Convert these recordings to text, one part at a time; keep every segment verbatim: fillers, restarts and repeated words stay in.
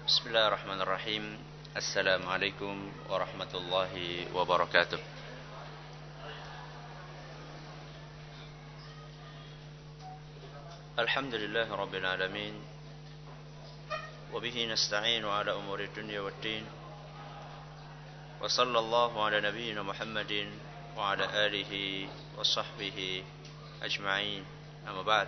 Bismillahirrahmanirrahim. Assalamualaikum warahmatullahi wabarakatuh. Alhamdulillahi rabbil alamin. Wa bihi nasta'inu ala umuri dunya waddin. Wa sallallahu ala nabiyyina Muhammadin wa ala alihi wa sahbihi ajma'in. Amma ba'd.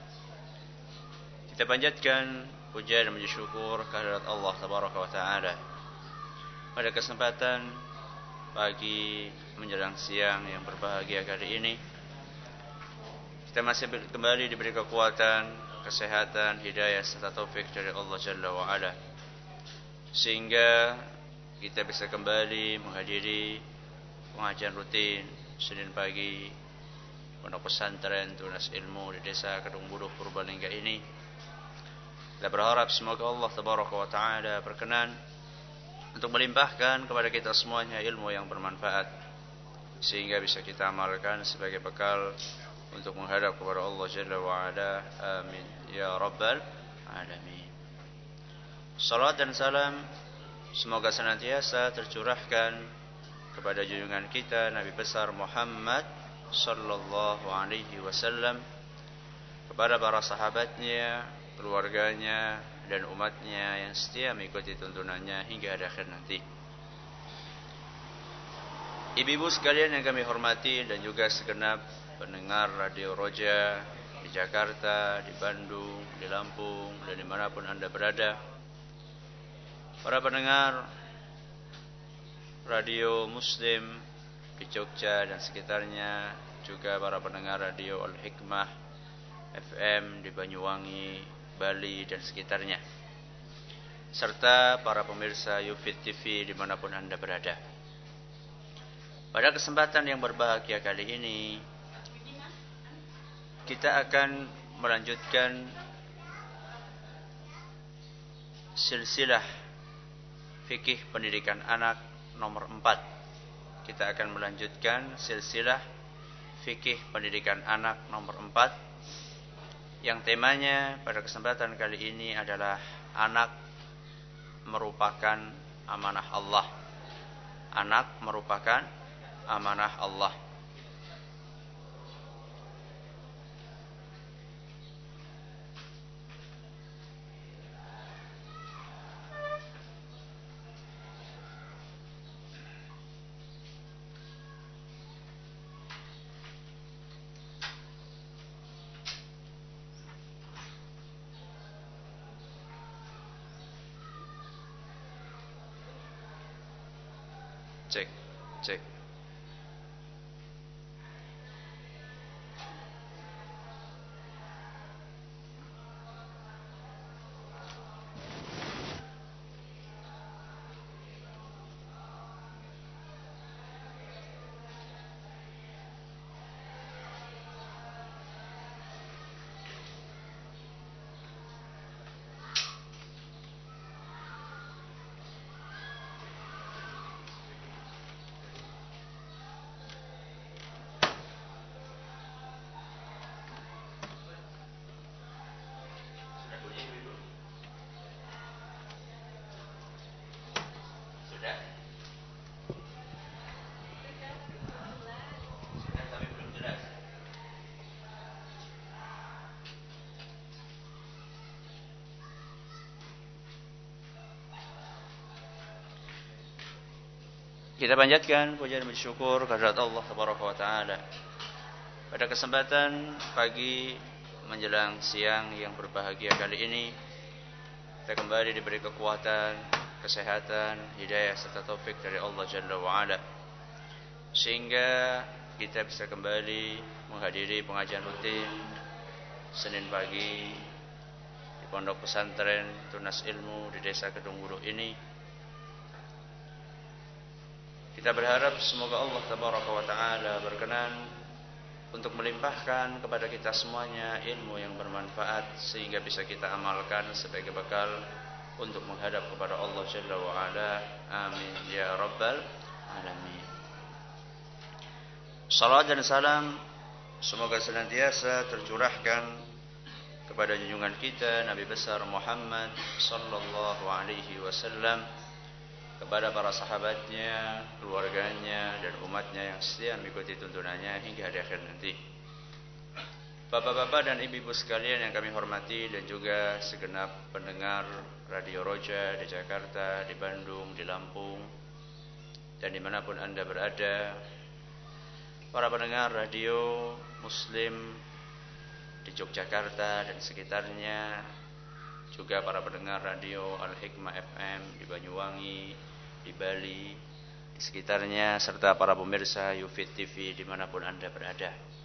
Kita panjatkan puja dan puji syukur kehadirat Allah Tabaraka wa Ta'ala pada kesempatan pagi menjelang siang yang berbahagia kali ini. Kita masih kembali diberi kekuatan, kesehatan, hidayah serta taufik dari Allah Jalla wa Ala, sehingga kita bisa kembali menghadiri pengajian rutin Senin pagi Pondok Pesantren Tunas Ilmu di Desa Kedung Buruh Purbalingga ini. Kita berharap semoga Allah Tabaraka wa Ta'ala berkenan untuk melimpahkan kepada kita semuanya ilmu yang bermanfaat, sehingga bisa kita amalkan sebagai bekal untuk menghadap kepada Allah Jalla wa Ala. Amin ya rabbal alamin. Salat dan salam semoga senantiasa tercurahkan kepada junjungan kita Nabi besar Muhammad sallallahu alaihi wasallam, kepada para sahabatnya, keluarganya, dan umatnya yang setia mengikuti tuntunannya hingga akhir nanti. Ibu-ibu sekalian yang kami hormati, dan juga segenap pendengar Radio Roja di Jakarta, di Bandung, di Lampung, dan dimanapun Anda berada. Para pendengar Radio Muslim di Jogja dan sekitarnya, juga para pendengar Radio Al-Hikmah F M di Banyuwangi, Bali dan sekitarnya, serta para pemirsa Yufid T V dimanapun Anda berada. Pada kesempatan yang berbahagia kali ini, kita akan melanjutkan silsilah fikih pendidikan anak nomor empat. Kita akan melanjutkan silsilah fikih pendidikan anak nomor empat, yang temanya pada kesempatan kali ini adalah anak merupakan amanah Allah. Anak merupakan amanah Allah. Cek, cek. Kita panjatkan puja dan bersyukur kehadirat Allah Tabaraka wa Ta'ala pada kesempatan pagi menjelang siang yang berbahagia kali ini. Kita kembali diberi kekuatan, kesehatan, hidayah serta taufik dari Allah Jalla wa Ala, sehingga kita bisa kembali menghadiri pengajian rutin Senin pagi di Pondok Pesantren Tunas Ilmu di Desa Kedung Buruh ini. Kita berharap semoga Allah Tabaraka wa Ta'ala berkenan untuk melimpahkan kepada kita semuanya ilmu yang bermanfaat, sehingga bisa kita amalkan sebagai bekal untuk menghadap kepada Allah Jalla wa Ala. Amin ya rabbal alamin. Salat dan salam semoga senantiasa tercurahkan kepada junjungan kita Nabi besar Muhammad sallallahu alaihi wasallam, kepada para sahabatnya, keluarganya, dan umatnya yang setia mengikuti tuntunannya hingga hari akhir nanti. Bapak-bapak dan ibu-ibu sekalian yang kami hormati, dan juga segenap pendengar Radio Roja di Jakarta, di Bandung, di Lampung, dan dimanapun Anda berada, para pendengar radio Muslim di Yogyakarta dan sekitarnya, juga para pendengar radio Al-Hikmah F M di Banyuwangi, di Bali, di sekitarnya, serta para pemirsa Yufid T V dimanapun Anda berada.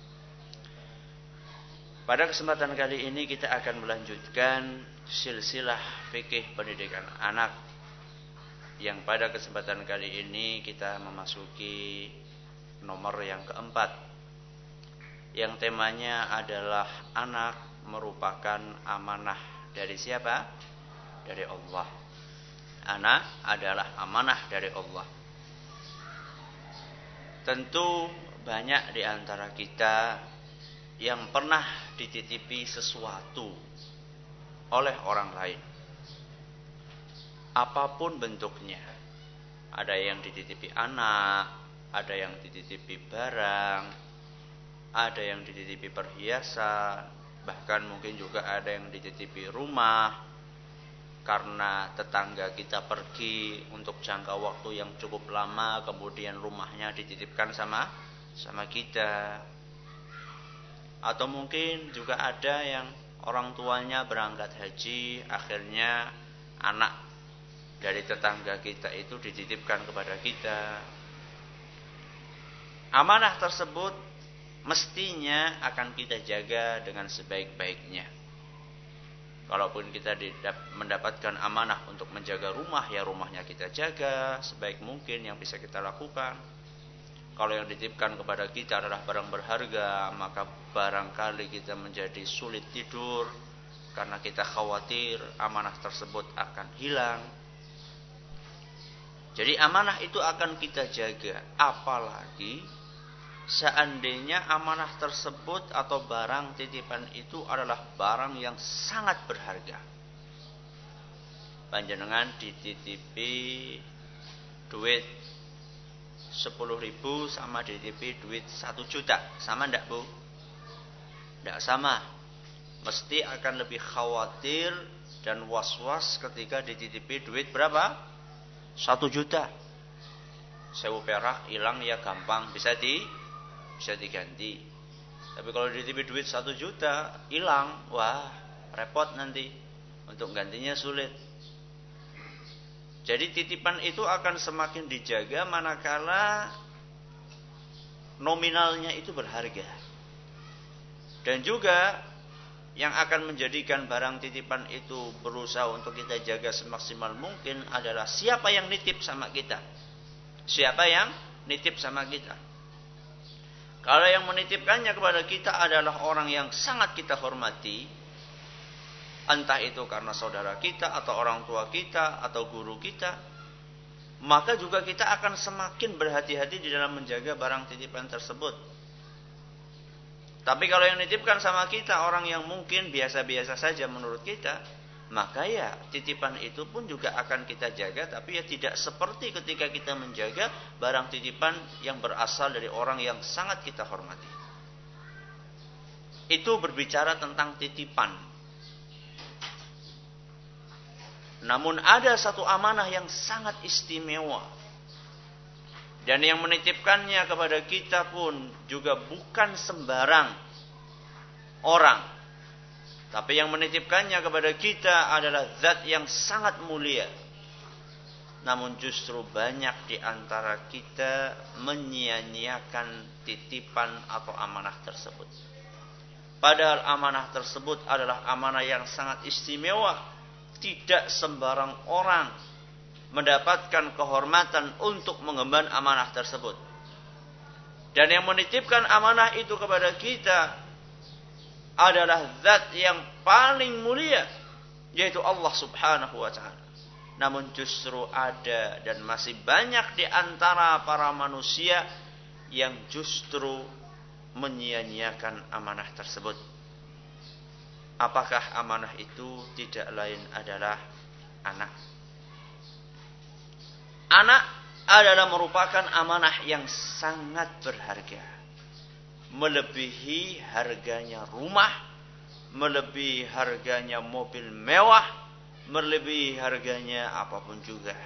Pada kesempatan kali ini kita akan melanjutkan silsilah fikih pendidikan anak, yang pada kesempatan kali ini kita memasuki nomor yang keempat, yang temanya adalah anak merupakan amanah dari siapa? Dari Allah. Anak adalah amanah dari Allah. Tentu banyak di antara kita yang pernah dititipi sesuatu oleh orang lain, apapun bentuknya. Ada yang dititipi anak, ada yang dititipi barang, ada yang dititipi perhiasan, bahkan mungkin juga ada yang dititipi rumah, karena tetangga kita pergi untuk jangka waktu yang cukup lama, kemudian rumahnya dititipkan sama sama kita. Atau mungkin juga ada yang orang tuanya berangkat haji, akhirnya anak dari tetangga kita itu dititipkan kepada kita. Amanah tersebut mestinya akan kita jaga dengan sebaik-baiknya. Kalaupun kita mendapatkan amanah untuk menjaga rumah, ya rumahnya kita jaga sebaik mungkin yang bisa kita lakukan. Kalau yang dititipkan kepada kita adalah barang berharga, maka barangkali kita menjadi sulit tidur karena kita khawatir amanah tersebut akan hilang. Jadi amanah itu akan kita jaga, apalagi seandainya amanah tersebut atau barang titipan itu adalah barang yang sangat berharga. Panjenengan dititipi duit sepuluh ribu sama dititipi duit satu juta, sama ndak Bu? Ndak sama. Mesti akan lebih khawatir dan was-was ketika dititipi duit berapa? Satu juta. Sewu perak hilang ya gampang, bisa di bisa diganti. Tapi kalau dititipi duit satu juta hilang, wah repot nanti, untuk gantinya sulit. Jadi titipan itu akan semakin dijaga manakala nominalnya itu berharga. Dan juga yang akan menjadikan barang titipan itu berusaha untuk kita jaga semaksimal mungkin adalah siapa yang nitip sama kita. Siapa yang nitip sama kita. Kalau yang menitipkannya kepada kita adalah orang yang sangat kita hormati, entah itu karena saudara kita atau orang tua kita atau guru kita, maka juga kita akan semakin berhati-hati di dalam menjaga barang titipan tersebut. Tapi kalau yang nitipkan sama kita orang yang mungkin biasa-biasa saja menurut kita, maka ya titipan itu pun juga akan kita jaga, tapi ya tidak seperti ketika kita menjaga barang titipan yang berasal dari orang yang sangat kita hormati. Itu berbicara tentang titipan. Namun ada satu amanah yang sangat istimewa, dan yang menitipkannya kepada kita pun juga bukan sembarang orang. Tapi yang menitipkannya kepada kita adalah zat yang sangat mulia. Namun justru banyak di antara kita menyia-nyiakan titipan atau amanah tersebut. Padahal amanah tersebut adalah amanah yang sangat istimewa. Tidak sembarang orang mendapatkan kehormatan untuk mengemban amanah tersebut. Dan yang menitipkan amanah itu kepada kita adalah zat yang paling mulia, yaitu Allah Subhanahu wa ta'ala. Namun justru ada dan masih banyak di antara para manusia yang justru menyia-nyiakan amanah tersebut. apakah amanah itu tidak lain adalah anak? Anak adalah merupakan amanah yang sangat berharga. Melebihi harganya rumah, melebihi harganya mobil mewah, melebihi harganya apapun juga.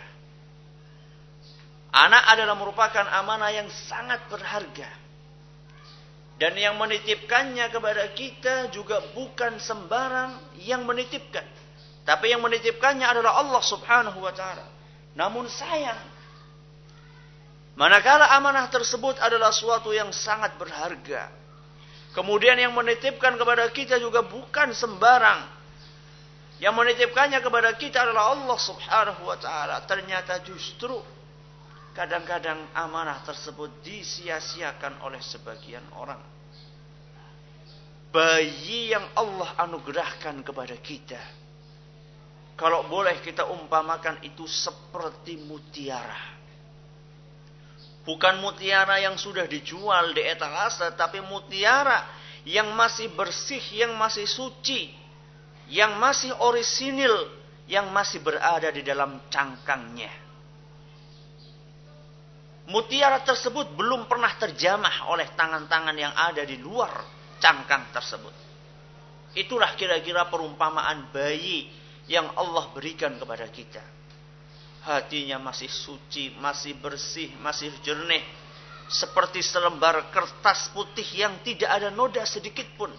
Anak adalah merupakan amanah yang sangat berharga. Dan yang menitipkannya kepada kita juga bukan sembarang yang menitipkan. Tapi yang menitipkannya adalah Allah subhanahu wa ta'ala. Namun sayang, manakala amanah tersebut adalah suatu yang sangat berharga, kemudian yang menitipkan kepada kita juga bukan sembarang. Yang menitipkannya kepada kita adalah Allah subhanahu wa ta'ala. Ternyata justru kadang-kadang amanah tersebut disia-siakan oleh sebagian orang. Bayi yang Allah anugerahkan kepada kita, kalau boleh kita umpamakan itu seperti mutiara. Bukan mutiara yang sudah dijual di etalase, tapi mutiara yang masih bersih, yang masih suci, yang masih orisinil, yang masih berada di dalam cangkangnya. Mutiara tersebut belum pernah terjamah oleh tangan-tangan yang ada di luar cangkang tersebut. Itulah kira-kira perumpamaan bayi yang Allah berikan kepada kita. Hatinya masih suci, masih bersih, masih jernih. Seperti selembar kertas putih yang tidak ada noda sedikit pun.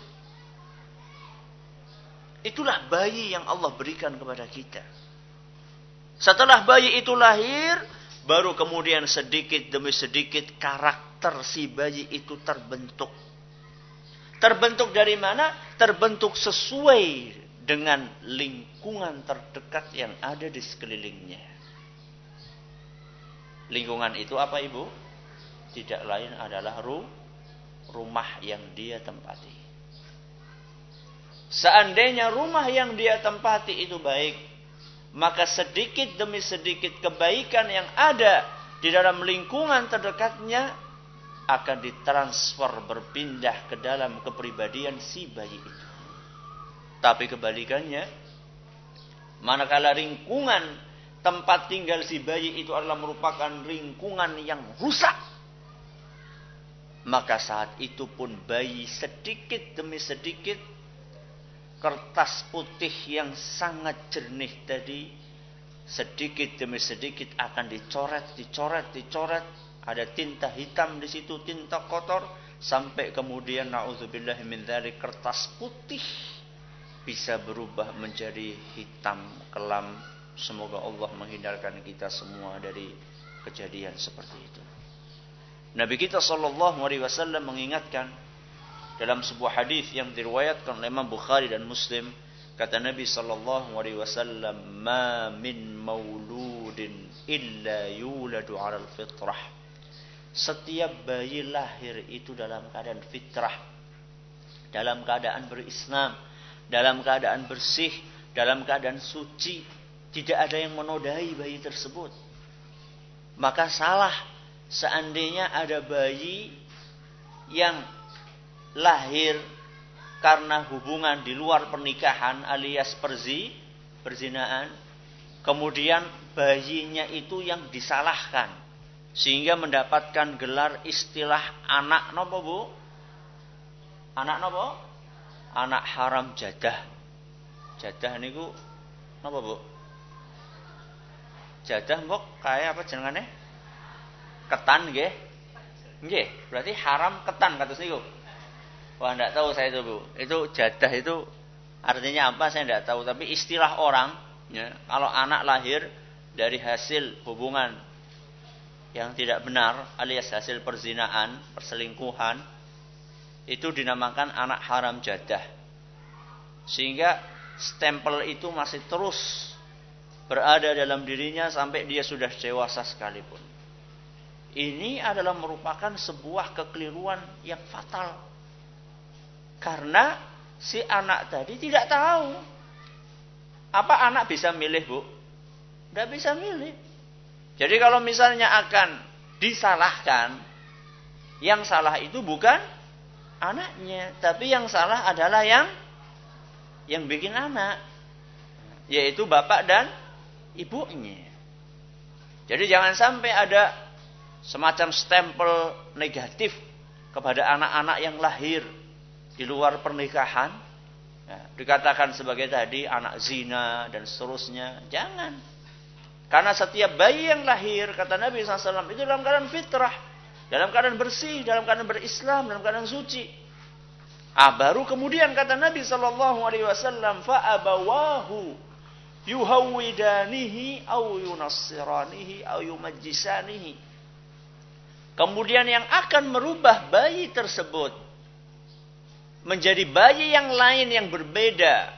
Itulah bayi yang Allah berikan kepada kita. Setelah bayi itu lahir, baru kemudian sedikit demi sedikit karakter si bayi itu terbentuk. Terbentuk dari mana? Terbentuk sesuai dengan lingkungan terdekat yang ada di sekelilingnya. Lingkungan itu apa, Ibu? Tidak lain adalah ru, rumah yang dia tempati. Seandainya rumah yang dia tempati itu baik, maka sedikit demi sedikit kebaikan yang ada di dalam lingkungan terdekatnya akan ditransfer berpindah ke dalam kepribadian si bayi itu. Tapi kebalikannya, manakala lingkungan tempat tinggal si bayi itu adalah merupakan lingkungan yang rusak, maka saat itu pun bayi sedikit demi sedikit, kertas putih yang sangat jernih tadi, sedikit demi sedikit akan dicoret, dicoret, dicoret. Ada tinta hitam di situ, tinta kotor, sampai kemudian na'udzubillah min dzalik, kertas putih bisa berubah menjadi hitam kelam. Semoga Allah menghindarkan kita semua dari kejadian seperti itu. Nabi kita sallallahu alaihi wasallam mengingatkan dalam sebuah hadis yang diriwayatkan oleh Imam Bukhari dan Muslim, kata Nabi sallallahu alaihi wasallam, "Ma min mauludin illa yuladu 'alal fitrah." Setiap bayi lahir itu dalam keadaan fitrah, dalam keadaan berislam, dalam keadaan bersih, dalam keadaan suci. Tidak ada yang menodai bayi tersebut. Maka salah seandainya ada bayi yang lahir karena hubungan di luar pernikahan alias perzi, perzinaan, kemudian bayinya itu yang disalahkan sehingga mendapatkan gelar istilah anak nopo, Bu? Anak nopo? Anak haram jadah. Jadah niku nopo, Bu? Jadah mbok kaya apa jenengane? Ketan nggih. Nggih, berarti haram ketan kados niku. Wah, enggak tahu saya itu, Bu. Itu jadah itu artinya apa saya enggak tahu, tapi istilah orang ya, kalau anak lahir dari hasil hubungan yang tidak benar alias hasil perzinaan, perselingkuhan, itu dinamakan anak haram jadah. Sehingga stempel itu masih terus berada dalam dirinya sampai dia sudah dewasa sekalipun. Ini adalah merupakan sebuah kekeliruan yang fatal. Karena si anak tadi tidak tahu. Apa anak bisa milih, Bu? Tidak bisa milih. Jadi kalau misalnya akan disalahkan, yang salah itu bukan anaknya, tapi yang salah adalah yang yang bikin anak, yaitu bapak dan ibunya. Jadi jangan sampai ada semacam stempel negatif kepada anak-anak yang lahir di luar pernikahan. Ya, dikatakan sebagai tadi anak zina dan seterusnya. Jangan. Karena setiap bayi yang lahir, kata Nabi shallallahu alaihi wasallam, itu dalam keadaan fitrah, dalam keadaan bersih, dalam keadaan berislam, dalam keadaan suci. Ah, baru kemudian kata Nabi shallallahu alaihi wasallam, fa abawahu yuhawwidanihi au yunassiranihi au yumajjisanihi. Kemudian yang akan merubah bayi tersebut menjadi bayi yang lain yang berbeda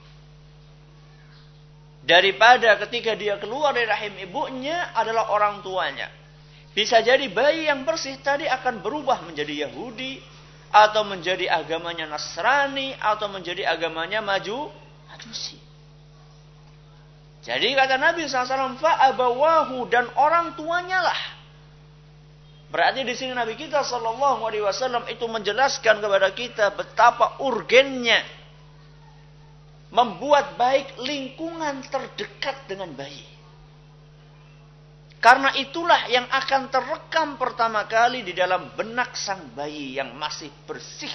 daripada ketika dia keluar dari rahim ibunya adalah orang tuanya. Bisa jadi bayi yang bersih tadi akan berubah menjadi Yahudi, atau menjadi agamanya Nasrani, atau menjadi agamanya Maju, Majusi. Jadi kata Nabi shallallahu alaihi wasallam, fa'abawahu, dan orang tuanya lah. Berarti di sini Nabi kita shallallahu alaihi wasallam itu menjelaskan kepada kita betapa urgennya membuat baik lingkungan terdekat dengan bayi. Karena itulah yang akan terekam pertama kali di dalam benak sang bayi yang masih bersih.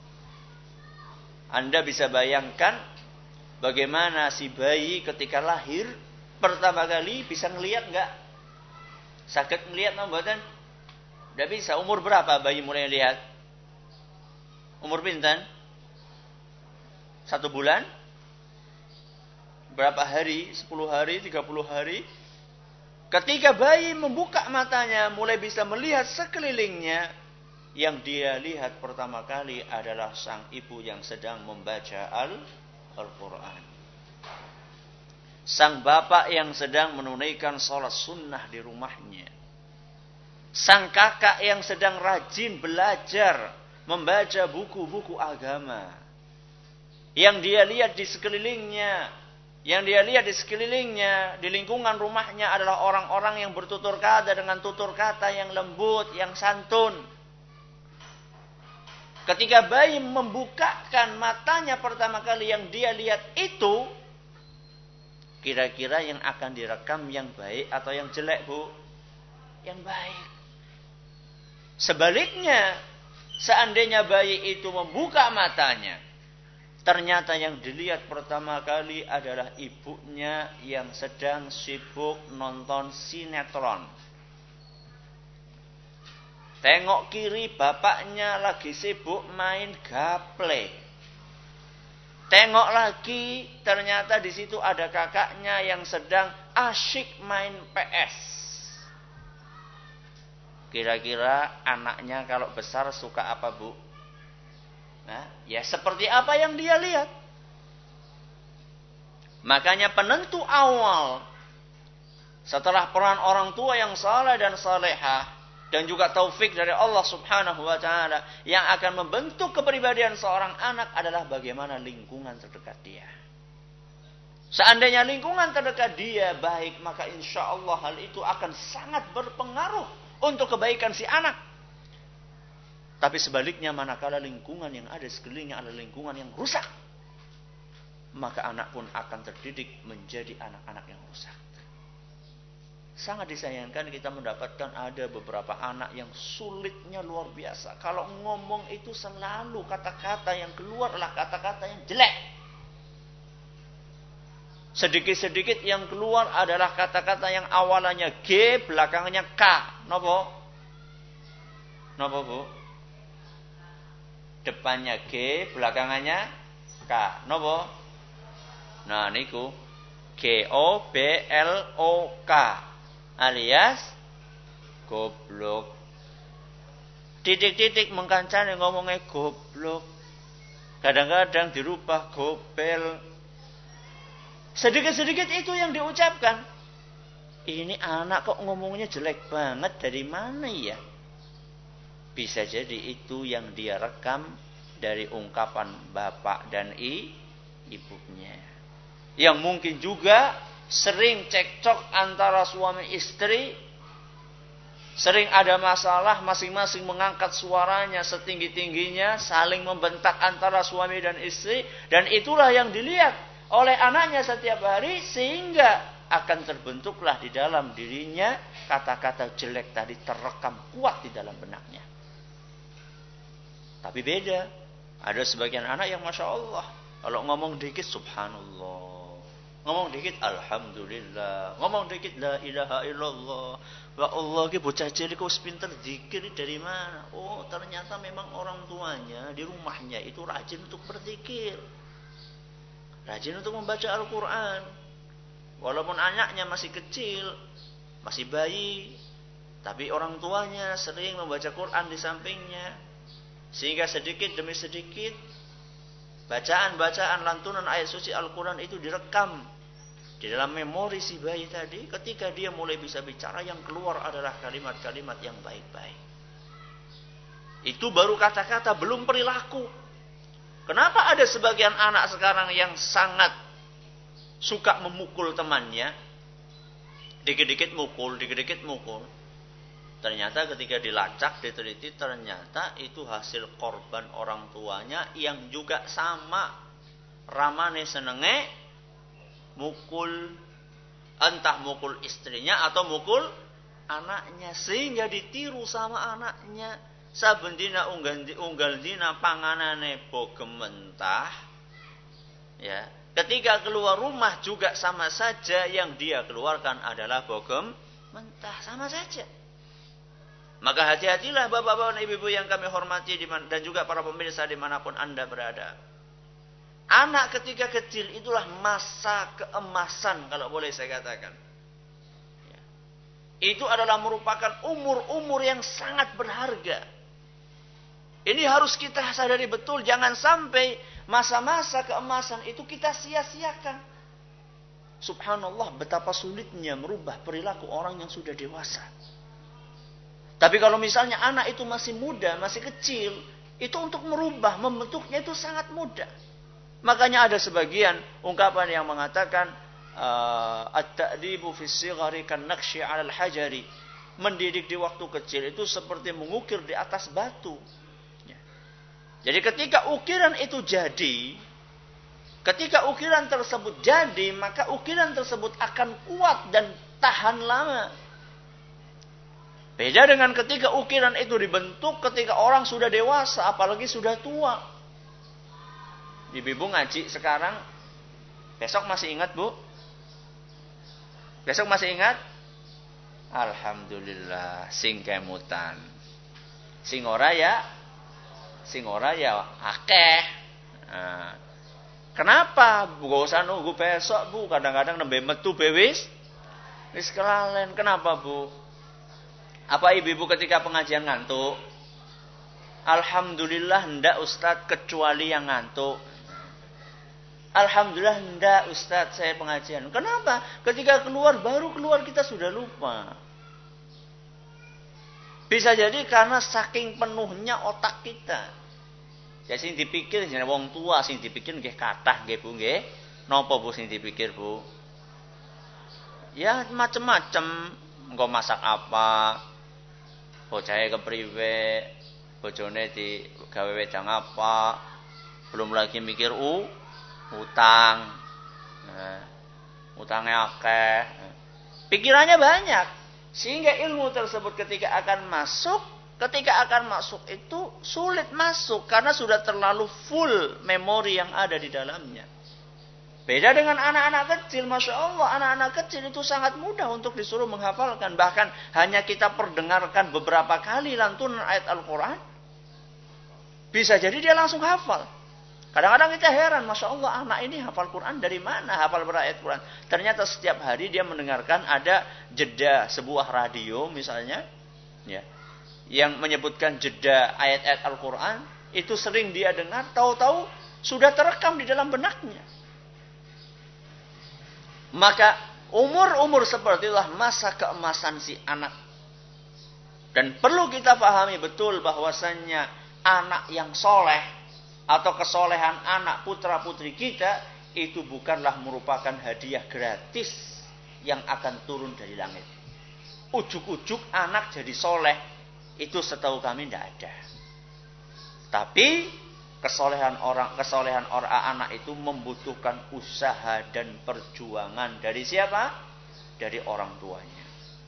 Anda bisa bayangkan bagaimana si bayi ketika lahir pertama kali bisa ngelihat enggak? Sakit ngelihat mboten? Udah bisa. Umur berapa bayi mulai lihat? Umur pinten? Satu bulan? Berapa hari? Sepuluh hari? Tiga puluh hari? Ketika bayi membuka matanya, mulai bisa melihat sekelilingnya. Yang dia lihat pertama kali adalah sang ibu yang sedang membaca Al- Al-Quran. Sang bapak yang sedang menunaikan sholat sunnah di rumahnya. Sang kakak yang sedang rajin belajar membaca buku-buku agama. Yang dia lihat di sekelilingnya, yang dia lihat di sekelilingnya, di lingkungan rumahnya adalah orang-orang yang bertutur kata dengan tutur kata yang lembut, yang santun. Ketika bayi membukakan matanya pertama kali yang dia lihat itu, kira-kira yang akan direkam yang baik atau yang jelek, Bu? Yang baik. Sebaliknya, seandainya bayi itu membuka matanya, ternyata yang dilihat pertama kali adalah ibunya yang sedang sibuk nonton sinetron. Tengok kiri, bapaknya lagi sibuk main gaple. Tengok lagi, ternyata di situ ada kakaknya yang sedang asyik main P S. Kira-kira anaknya kalau besar suka apa, Bu? Nah, ya seperti apa yang dia lihat. Makanya penentu awal setelah peran orang tua yang saleh dan salehah dan juga taufik dari Allah Subhanahu wa taala yang akan membentuk kepribadian seorang anak adalah bagaimana lingkungan terdekat dia. Seandainya lingkungan terdekat dia baik, maka insya Allah hal itu akan sangat berpengaruh untuk kebaikan si anak. Tapi sebaliknya, manakala lingkungan yang ada sekelilingnya adalah lingkungan yang rusak, maka anak pun akan terdidik menjadi anak-anak yang rusak. Sangat disayangkan kita mendapatkan ada beberapa anak yang sulitnya luar biasa. Kalau ngomong itu selalu kata-kata yang keluar adalah kata-kata yang jelek. Sedikit-sedikit yang keluar adalah kata-kata yang awalannya G, belakangnya K. Napa? Napa, Bu? Depannya G, belakangannya K. Napa? Nah, niku G O B L O K alias goblok. Titik-titik mengkancane ngomongnya goblok. Kadang-kadang dirubah gobel. Sedikit-sedikit itu yang diucapkan. Ini anak kok ngomongnya jelek banget, dari mana ya? Bisa jadi itu yang dia rekam dari ungkapan bapak dan i, ibunya. Yang mungkin juga sering cekcok antara suami istri Sering ada masalah, masing-masing mengangkat suaranya setinggi-tingginya, saling membentak antara suami dan istri. Dan itulah yang dilihat oleh anaknya setiap hari, sehingga akan terbentuklah di dalam dirinya kata-kata jelek tadi terekam kuat di dalam benaknya. Tapi beda, ada sebagian anak yang Masya Allah, kalau ngomong dikit subhanallah, ngomong dikit alhamdulillah, ngomong dikit la ilaha illallah. Wa Allah ki bocah cilik kok pinter zikir dari mana? Oh, ternyata memang orang tuanya di rumahnya itu rajin untuk berzikir. Rajin untuk membaca Al-Qur'an. Walaupun anaknya masih kecil, masih bayi, tapi orang tuanya sering membaca Quran di sampingnya. Sehingga sedikit demi sedikit bacaan-bacaan lantunan ayat suci Al-Qur'an itu direkam di dalam memori si bayi tadi. Ketika dia mulai bisa bicara, yang keluar adalah kalimat-kalimat yang baik-baik. Itu baru kata-kata, belum perilaku. Kenapa ada sebagian anak sekarang yang sangat suka memukul temannya? Dikit-dikit mukul, dikit-dikit mukul. Ternyata ketika dilacak, diteliti, ternyata itu hasil korban orang tuanya yang juga sama ramane senenge mukul, entah mukul istrinya atau mukul anaknya, sehingga ditiru sama anaknya. Saben dina unggal unggal dina panganane bogem mentah. Ya, ketika keluar rumah juga sama saja, yang dia keluarkan adalah bogem mentah, sama saja. Maka hati-hatilah bapak-bapak dan ibu-ibu yang kami hormati, dan juga para pemirsa dimanapun Anda berada. Anak ketika kecil itulah masa keemasan, kalau boleh saya katakan. Ya. Itu adalah merupakan umur-umur yang sangat berharga. Ini harus kita sadari betul. Jangan sampai masa-masa keemasan itu kita sia-siakan. Subhanallah, betapa sulitnya merubah perilaku orang yang sudah dewasa. Tapi kalau misalnya anak itu masih muda, masih kecil, itu untuk merubah, membentuknya itu sangat mudah. Makanya ada sebagian ungkapan yang mengatakan at-ta'dibu fis sighari kan naqshi 'alal hajari. Mendidik di waktu kecil itu seperti mengukir di atas batu. Ya. Jadi ketika ukiran itu jadi, ketika ukiran tersebut jadi, maka ukiran tersebut akan kuat dan tahan lama. Beda dengan ketika ukiran itu dibentuk ketika orang sudah dewasa, apalagi sudah tua. Ibu-ibu ngaji sekarang, besok masih ingat bu? Besok masih ingat? Alhamdulillah, sing kemutan. Sing ora ya, sing ora ya akeh. Nah, kenapa? Bu, gak usah nunggu besok bu, kadang-kadang nembe metu bewis. Wis kelalen, kenapa bu? Apa ibu-ibu ketika pengajian ngantuk? Alhamdulillah ndak Ustadz, kecuali yang ngantuk. Alhamdulillah ndak Ustadz, saya pengajian. Kenapa? Ketika keluar, baru keluar kita sudah lupa. Bisa jadi karena saking penuhnya otak kita. Ya sing dipikir jenenge wong tua, sing dipikir nggih kathah nggih Bu nggih. Napa Bu sing dipikir Bu? Ya macem-macem, engko masak apa? Bocahe kepriwe, bojone digawe wedang apa, belum lagi mikir u, utang, nah, utangnya akeh, pikirannya banyak, sehingga ilmu tersebut ketika akan masuk, ketika akan masuk itu sulit masuk karena sudah terlalu full memori yang ada di dalamnya. Beda dengan anak-anak kecil, Masya Allah, anak-anak kecil itu sangat mudah untuk disuruh menghafalkan. Bahkan hanya kita perdengarkan beberapa kali lantunan ayat Al-Quran, bisa jadi dia langsung hafal. Kadang-kadang kita heran, Masya Allah, anak ini hafal Quran dari mana? Hafal berayat Quran. Ternyata setiap hari dia mendengarkan ada jeda sebuah radio misalnya, ya, yang menyebutkan jeda ayat-ayat Al-Quran, itu sering dia dengar, tahu-tahu sudah terekam di dalam benaknya. Maka umur-umur seperti itulah masa keemasan si anak. Dan perlu kita pahami betul bahwasannya anak yang soleh atau kesolehan anak putra putri kita itu bukanlah merupakan hadiah gratis yang akan turun dari langit. ujuk-ujuk anak jadi soleh. Itu setahu kami tidak ada. Tapi kesolehan orang, kesolehan orang anak itu membutuhkan usaha dan perjuangan dari siapa? Dari orang tuanya.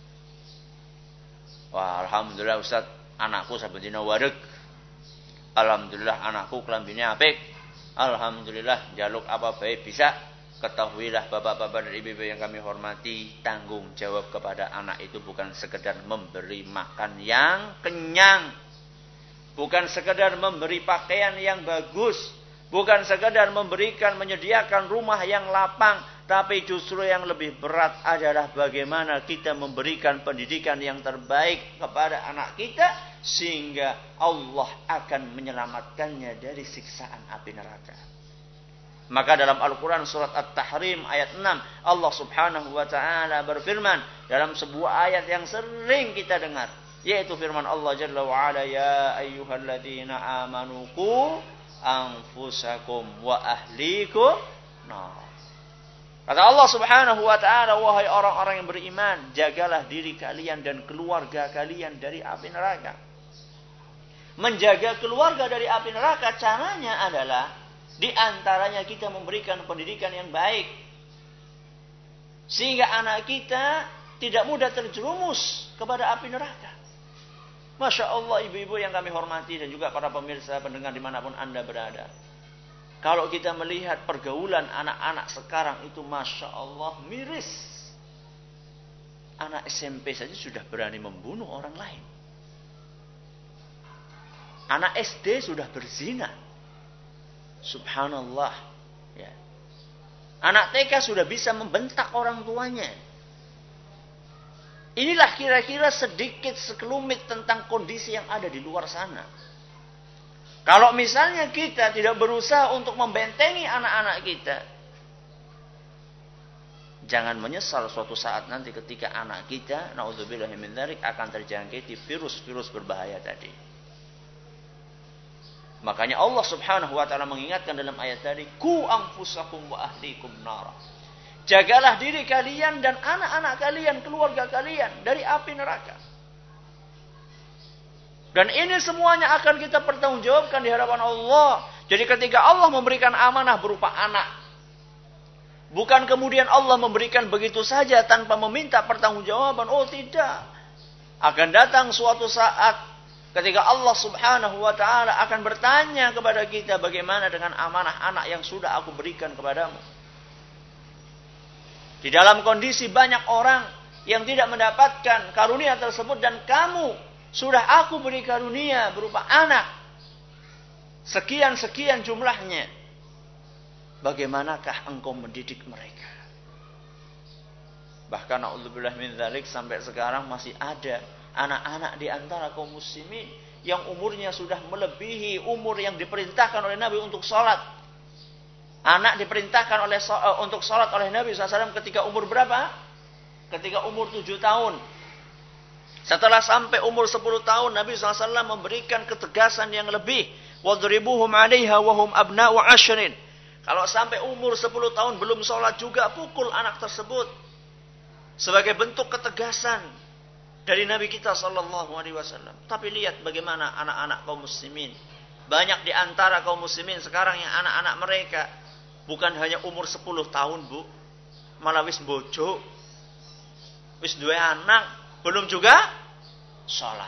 Wah, alhamdulillah Ustaz, anakku sabendina wareg. Alhamdulillah anakku kelambine apik. Alhamdulillah jaluk apa baik bisa. Ketahuilah bapak-bapak dan ibu-ibu yang kami hormati, tanggung jawab kepada anak itu bukan sekedar memberi makan yang kenyang. Bukan sekedar memberi pakaian yang bagus. Bukan sekedar memberikan, menyediakan rumah yang lapang. Tapi justru yang lebih berat adalah bagaimana kita memberikan pendidikan yang terbaik kepada anak kita. Sehingga Allah akan menyelamatkannya dari siksaan api neraka. Maka dalam Al-Quran surat At-Tahrim ayat enam. Allah subhanahu wa ta'ala berfirman. Dalam sebuah ayat yang sering kita dengar. Yaitu firman Allah Jalla wa'ala. Ya ayyuhalladzina amanu qu anfusakum wa ahlikum nar. Kata Allah subhanahu wa ta'ala. Wahai orang-orang yang beriman. Jagalah diri kalian dan keluarga kalian dari api neraka. Menjaga keluarga dari api neraka caranya adalah. Di antaranya kita memberikan pendidikan yang baik. Sehingga anak kita tidak mudah terjerumus kepada api neraka. Masya Allah ibu-ibu yang kami hormati dan juga para pemirsa pendengar dimanapun Anda berada. Kalau kita melihat pergaulan anak-anak sekarang itu Masya Allah miris. Anak S M P saja sudah berani membunuh orang lain. Anak S D sudah berzina. Subhanallah. Ya. Anak T K sudah bisa membentak orang tuanya. Inilah kira-kira sedikit sekelumit tentang kondisi yang ada di luar sana. Kalau misalnya kita tidak berusaha untuk membentengi anak-anak kita, jangan menyesal suatu saat nanti ketika anak kita, naudzubillahi min dzalik, akan terjangkiti virus-virus berbahaya tadi. Makanya Allah subhanahu wa ta'ala mengingatkan dalam ayat tadi. Ku anfusakum wa ahlikum nara. Jagalah diri kalian dan anak-anak kalian, keluarga kalian dari api neraka. Dan ini semuanya akan kita pertanggungjawabkan di hadapan Allah. Jadi ketika Allah memberikan amanah berupa anak. Bukan kemudian Allah memberikan begitu saja tanpa meminta pertanggungjawaban. Oh tidak. Akan datang suatu saat. Ketika Allah subhanahu wa ta'ala akan bertanya kepada kita bagaimana dengan amanah anak yang sudah aku berikan kepadamu. Di dalam kondisi banyak orang yang tidak mendapatkan karunia tersebut dan kamu sudah aku beri karunia berupa anak. Sekian-sekian jumlahnya. Bagaimanakah engkau mendidik mereka? Bahkan na'udzubillah min dzalik sampai sekarang masih ada anak-anak di antara kaum muslimin yang umurnya sudah melebihi umur yang diperintahkan oleh Nabi untuk sholat. Anak diperintahkan oleh uh, untuk sholat oleh Nabi shallallahu alaihi wasallam ketika umur berapa? Ketika umur tujuh tahun. Setelah sampai umur sepuluh tahun, Nabi shallallahu alaihi wasallam memberikan ketegasan yang lebih. Wadribuhum alaiha wahum abna'u ashrin. Kalau sampai umur sepuluh tahun belum sholat juga, pukul anak tersebut. Sebagai bentuk ketegasan dari Nabi kita sallallahu alaihi wasallam. Tapi lihat bagaimana anak-anak kaum muslimin. Banyak di antara kaum muslimin sekarang yang anak-anak mereka bukan hanya umur sepuluh tahun, Bu. Malah wis bojo. Wis duwe anak, belum juga salat.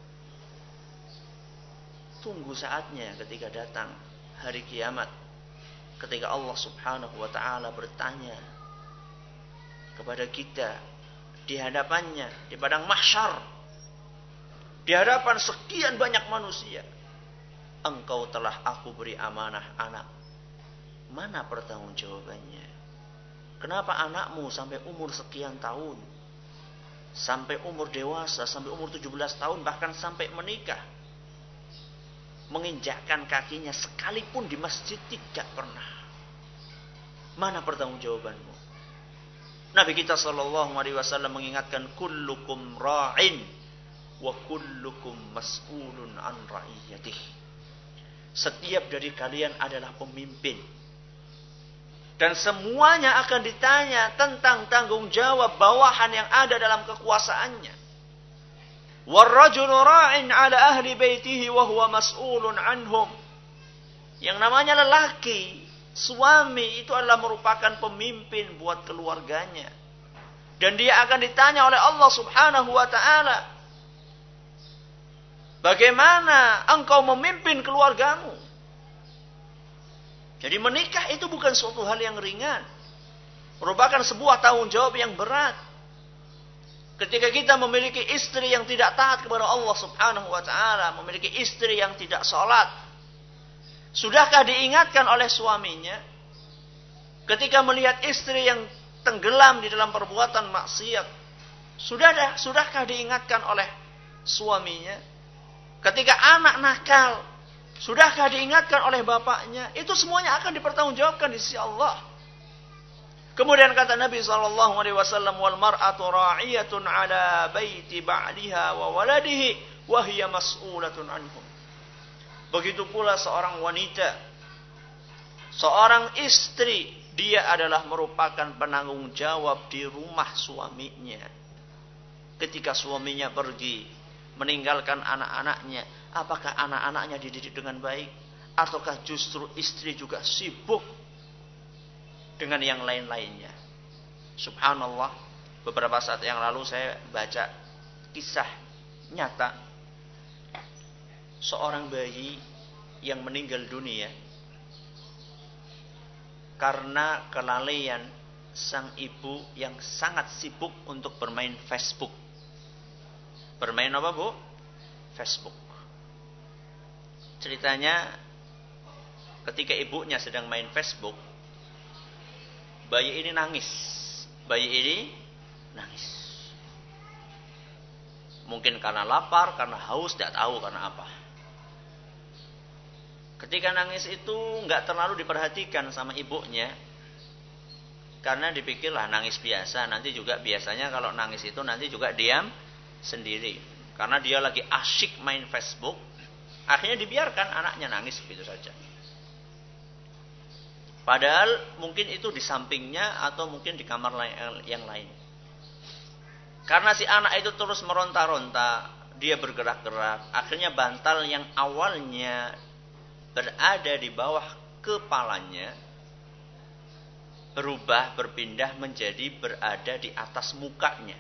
Tunggu saatnya ketika datang hari kiamat. Ketika Allah Subhanahu wa taala bertanya kepada kita di hadapannya, di padang mahsyar, di hadapan sekian banyak manusia, engkau telah aku beri amanah anak. Mana pertanggungjawabannya? Kenapa anakmu sampai umur sekian tahun, sampai umur dewasa, sampai umur tujuh belas tahun, bahkan sampai menikah, menginjakkan kakinya sekalipun di masjid tidak pernah? Mana pertanggungjawabanmu? Nabi kita sallallahu alaihi wasallam mengingatkan kullukum ra'in wa kullukum mas'ulun an ra'iyatih. Setiap dari kalian adalah pemimpin dan semuanya akan ditanya tentang tanggung jawab bawahan yang ada dalam kekuasaannya. Warrajulu ra'in 'ala ahli baitihi wa huwa mas'ulun 'anhum. Yang namanya lelaki, suami itu adalah merupakan pemimpin buat keluarganya. Dan dia akan ditanya oleh Allah Subhanahu wa taala, bagaimana engkau memimpin keluargamu? Jadi menikah itu bukan suatu hal yang ringan. Merupakan sebuah tanggung jawab yang berat. Ketika kita memiliki istri yang tidak taat kepada Allah Subhanahu wa taala, memiliki istri yang tidak sholat, sudahkah diingatkan oleh suaminya? Ketika melihat istri yang tenggelam di dalam perbuatan maksiat, sudah sudahkah diingatkan oleh suaminya? Ketika anak nakal, sudahkah diingatkan oleh bapaknya? Itu semuanya akan dipertanggungjawabkan di sisi Allah. Kemudian kata Nabi sallallahu alaihi wasallam, wal mar'atu ra'iyatun 'ala baiti ba'liha wa waladihi wa hiya mas'ulatun 'anhum. Begitu pula seorang wanita, seorang istri, dia adalah merupakan penanggung jawab di rumah suaminya. Ketika suaminya pergi meninggalkan anak-anaknya, apakah anak-anaknya dididik dengan baik? Ataukah justru istri juga sibuk dengan yang lain-lainnya? Subhanallah, beberapa saat yang lalu saya baca kisah nyata seorang bayi yang meninggal dunia karena kelalaian sang ibu yang sangat sibuk untuk bermain Facebook. Bermain apa, Bu? Facebook. Ceritanya ketika ibunya sedang main Facebook, bayi ini nangis. Bayi ini nangis. Mungkin karena lapar, karena haus, tidak tahu karena apa. Ketika nangis itu nggak terlalu diperhatikan sama ibunya. Karena dipikirlah nangis biasa. Nanti juga biasanya kalau nangis itu nanti juga diam sendiri. Karena dia lagi asyik main Facebook. Akhirnya dibiarkan anaknya nangis begitu saja. Padahal mungkin itu di sampingnya atau mungkin di kamar yang lain. Karena si anak itu terus meronta-ronta, dia bergerak-gerak. Akhirnya bantal yang awalnya berada di bawah kepalanya berubah, berpindah menjadi berada di atas mukanya.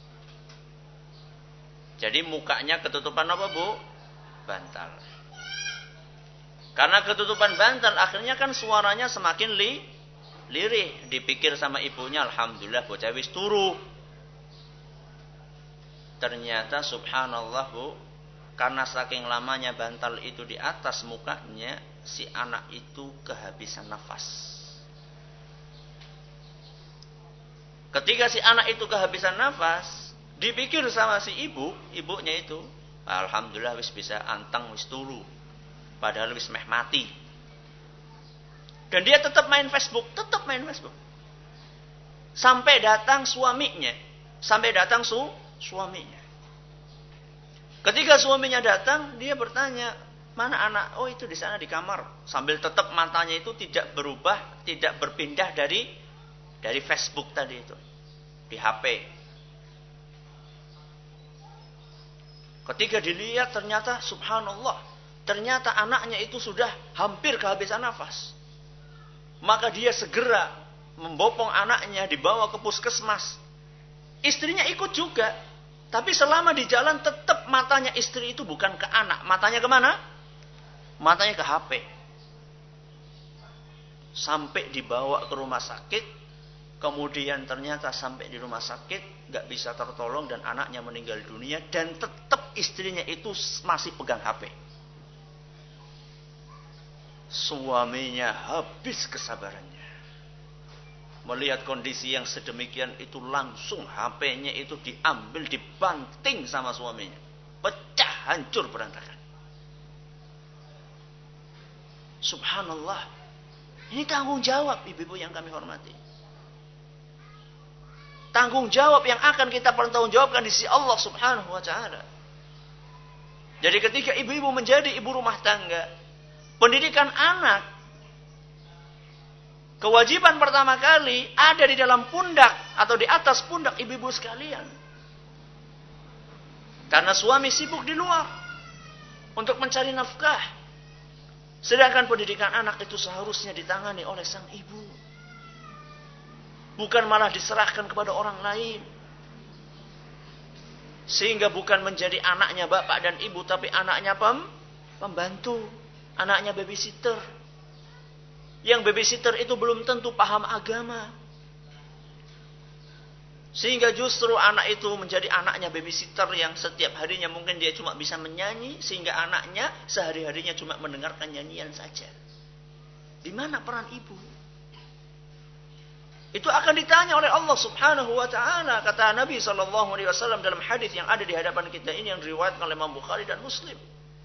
Jadi mukanya ketutupan apa, Bu? Bantal. Karena ketutupan bantal, akhirnya kan suaranya semakin li, lirih. Dipikir sama ibunya, alhamdulillah bocah wis turu. Ternyata subhanallah, Bu, karena saking lamanya bantal itu di atas mukanya, si anak itu kehabisan nafas. Ketika si anak itu kehabisan nafas, dipikir sama si ibu, ibunya itu, alhamdulillah wis bisa anteng, wis turu. Padahal wis meh mati. Dan dia tetap main Facebook, tetap main Facebook. Sampai datang suaminya, sampai datang su suaminya. Ketika suaminya datang, dia bertanya, "Mana anak?" "Oh, itu di sana di kamar." Sambil tetap matanya itu tidak berubah, tidak berpindah dari dari Facebook tadi itu, di H P. Ketika dilihat ternyata subhanallah, ternyata anaknya itu sudah hampir kehabisan nafas. Maka dia segera membopong anaknya, dibawa ke puskesmas. Istrinya ikut juga. Tapi selama di jalan tetap matanya istri itu bukan ke anak. Matanya kemana? Matanya ke H P. Sampai dibawa ke rumah sakit. Kemudian ternyata sampai di rumah sakit gak bisa tertolong dan anaknya meninggal dunia. Dan tetap istrinya itu masih pegang H P. Suaminya habis kesabarannya. Melihat kondisi yang sedemikian itu langsung H P-nya itu diambil, dibanting sama suaminya. Pecah, hancur, berantakan. Subhanallah. Ini tanggung jawab ibu-ibu yang kami hormati. Tanggung jawab yang akan kita pertanggungjawabkan di sisi Allah Subhanahu wa taala. Jadi ketika ibu-ibu menjadi ibu rumah tangga, pendidikan anak, kewajiban pertama kali ada di dalam pundak atau di atas pundak ibu-ibu sekalian. Karena suami sibuk di luar untuk mencari nafkah. Sedangkan pendidikan anak itu seharusnya ditangani oleh sang ibu. Bukan malah diserahkan kepada orang lain. Sehingga bukan menjadi anaknya bapak dan ibu, tapi anaknya pem, pembantu. Anaknya babysitter. Yang babysitter itu belum tentu paham agama. Sehingga justru anak itu menjadi anaknya babysitter yang setiap harinya mungkin dia cuma bisa menyanyi. Sehingga anaknya sehari-harinya cuma mendengarkan nyanyian saja. Di mana peran ibu? Itu akan ditanya oleh Allah subhanahu wa ta'ala. Kata Nabi shallallahu alaihi wasallam dalam hadis yang ada di hadapan kita ini, yang diriwayatkan oleh Imam Bukhari dan Muslim.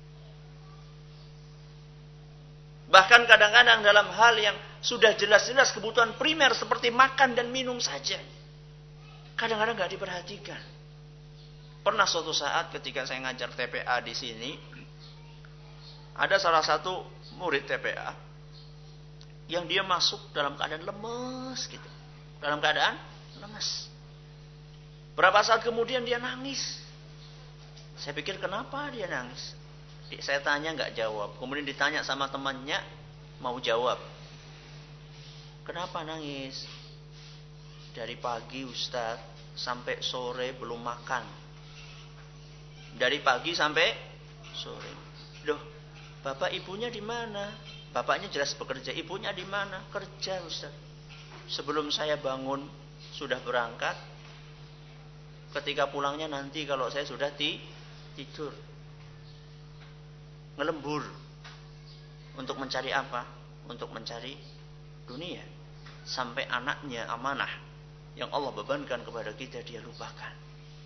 Bahkan kadang-kadang dalam hal yang sudah jelas-jelas kebutuhan primer seperti makan dan minum saja, kadang-kadang gak diperhatikan. Pernah suatu saat ketika saya ngajar T P A di sini, ada salah satu murid T P A yang dia masuk dalam keadaan lemes gitu. Dalam keadaan lemes. Berapa saat kemudian dia nangis. Saya pikir kenapa dia nangis. Saya tanya nggak jawab. Kemudian ditanya sama temannya, mau jawab. Kenapa nangis? Dari pagi Ustadz sampai sore belum makan. Dari pagi sampai sore. Loh, bapak ibunya di mana? Bapaknya jelas bekerja, ibunya di mana? Kerja Ustaz. Sebelum saya bangun sudah berangkat. Ketika pulangnya nanti kalau saya sudah ti- tidur. Ngelembur. Untuk mencari apa? Untuk mencari dunia. Sampai anaknya amanah yang Allah bebankan kepada kita dia lupakan.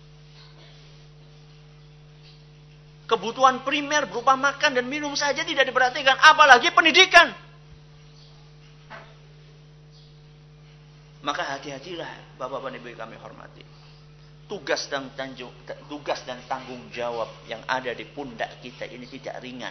Kebutuhan primer berupa makan dan minum saja tidak diperhatikan, apalagi pendidikan. Maka hati-hatilah Bapak-bapak Ibu kami hormati. Tugas dan tanggung, tugas dan tanggung jawab yang ada di pundak kita ini tidak ringan.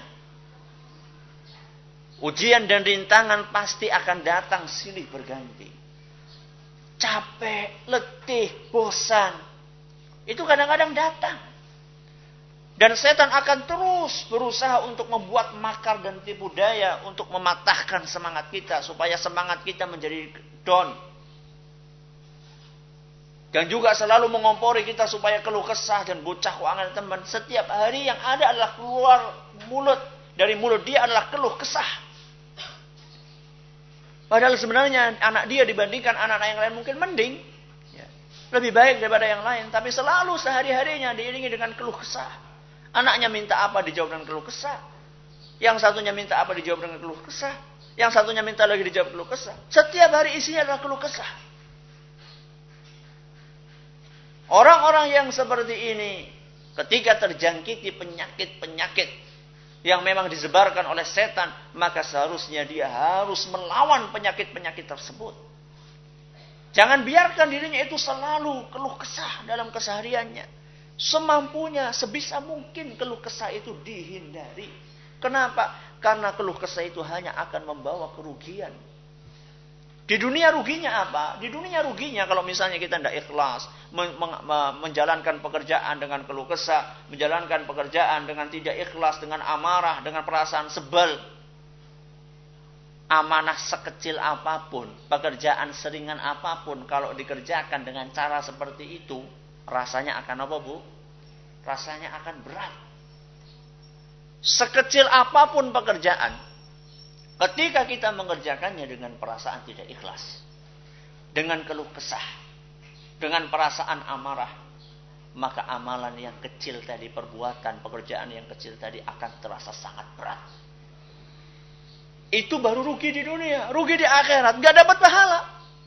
Ujian dan rintangan pasti akan datang silih berganti. Capek, letih, bosan. Itu kadang-kadang datang. Dan setan akan terus berusaha untuk membuat makar dan tipu daya untuk mematahkan semangat kita supaya semangat kita menjadi down. Dan juga selalu mengompori kita supaya keluh kesah dan bocah keuangan teman. Setiap hari yang ada adalah keluar mulut. Dari mulut dia adalah keluh kesah. Padahal sebenarnya anak dia dibandingkan anak-anak yang lain mungkin mending. Ya, lebih baik daripada yang lain. Tapi selalu sehari-harinya diiringi dengan keluh kesah. Anaknya minta apa dijawab dengan keluh kesah. Yang satunya minta apa dijawab dengan keluh kesah. Yang satunya minta lagi dijawab keluh kesah. Setiap hari isinya adalah keluh kesah. Orang-orang yang seperti ini ketika terjangkiti penyakit-penyakit yang memang disebarkan oleh setan, maka seharusnya dia harus melawan penyakit-penyakit tersebut. Jangan biarkan dirinya itu selalu keluh kesah dalam kesehariannya. Semampunya, sebisa mungkin keluh kesah itu dihindari. Kenapa? Karena keluh kesah itu hanya akan membawa kerugian. Di dunia ruginya apa? Di dunia ruginya kalau misalnya kita tidak ikhlas. Men- men- menjalankan pekerjaan dengan keluh kesah. Menjalankan pekerjaan dengan tidak ikhlas. Dengan amarah. Dengan perasaan sebel. Amanah sekecil apapun. Pekerjaan seringan apapun. Kalau dikerjakan dengan cara seperti itu. Rasanya akan apa bu? Rasanya akan berat. Sekecil apapun pekerjaan. Ketika kita mengerjakannya dengan perasaan tidak ikhlas. Dengan keluh kesah. Dengan perasaan amarah. Maka amalan yang kecil tadi, perbuatan, pekerjaan yang kecil tadi akan terasa sangat berat. Itu baru rugi di dunia. Rugi di akhirat. Gak dapat pahala.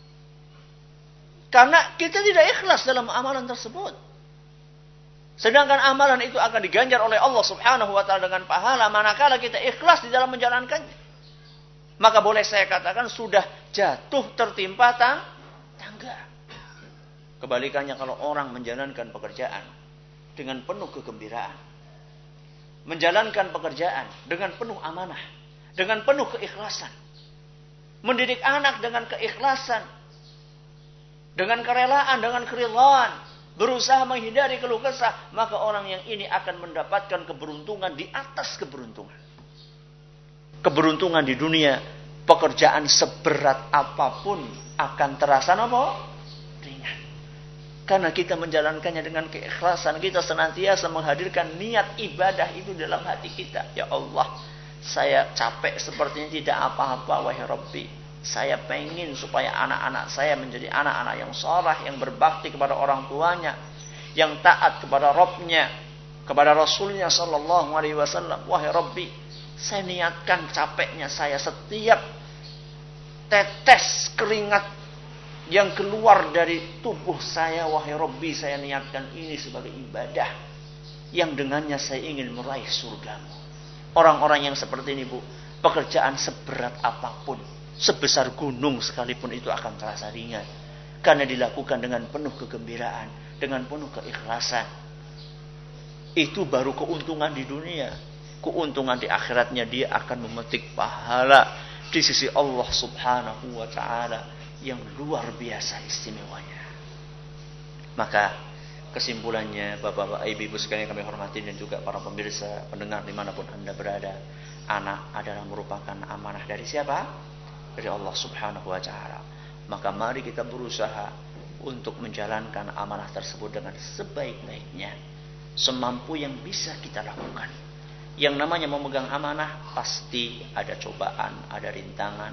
Karena kita tidak ikhlas dalam amalan tersebut. Sedangkan amalan itu akan diganjar oleh Allah subhanahu wa ta'ala dengan pahala. Manakala kita ikhlas di dalam menjalankannya. Maka boleh saya katakan sudah jatuh tertimpa tang, tangga. Kebalikannya kalau orang menjalankan pekerjaan dengan penuh kegembiraan. Menjalankan pekerjaan dengan penuh amanah. Dengan penuh keikhlasan. Mendidik anak dengan keikhlasan. Dengan kerelaan, dengan keridhaan. berusaha menghindari keluh kesah, maka orang yang ini akan mendapatkan keberuntungan di atas keberuntungan. Keberuntungan di dunia, pekerjaan seberat apapun akan terasa apa? Ringan. Karena kita menjalankannya dengan keikhlasan, kita senantiasa menghadirkan niat ibadah itu dalam hati kita. Ya Allah, saya capek sepertinya tidak apa-apa, wahai Rabbi. Saya pengen supaya anak-anak saya menjadi anak-anak yang saleh, yang berbakti kepada orang tuanya, yang taat kepada Rabbnya, kepada Rasulnya Sallallahu Alaihi Wasallam. Wahai Rabbi, saya niatkan capeknya saya, setiap tetes keringat yang keluar dari tubuh saya, wahai Rabbi, saya niatkan ini sebagai ibadah yang dengannya saya ingin meraih surgamu. Orang-orang yang seperti ini, Bu, pekerjaan seberat apapun, sebesar gunung sekalipun itu akan terasa ringan. Karena dilakukan dengan penuh kegembiraan, dengan penuh keikhlasan. Itu baru keuntungan di dunia. Keuntungan di akhiratnya dia akan memetik pahala di sisi Allah Subhanahu wa ta'ala yang luar biasa istimewanya. Maka kesimpulannya, Bapak-bapak, Ibu-ibu sekalian kami hormati, dan juga para pemirsa, pendengar dimanapun Anda berada, anak adalah merupakan amanah dari siapa? Dari Allah Subhanahu wa ta'ala. Maka mari kita berusaha untuk menjalankan amanah tersebut dengan sebaik-baiknya, semampu yang bisa kita lakukan. Yang namanya memegang amanah pasti ada cobaan, ada rintangan,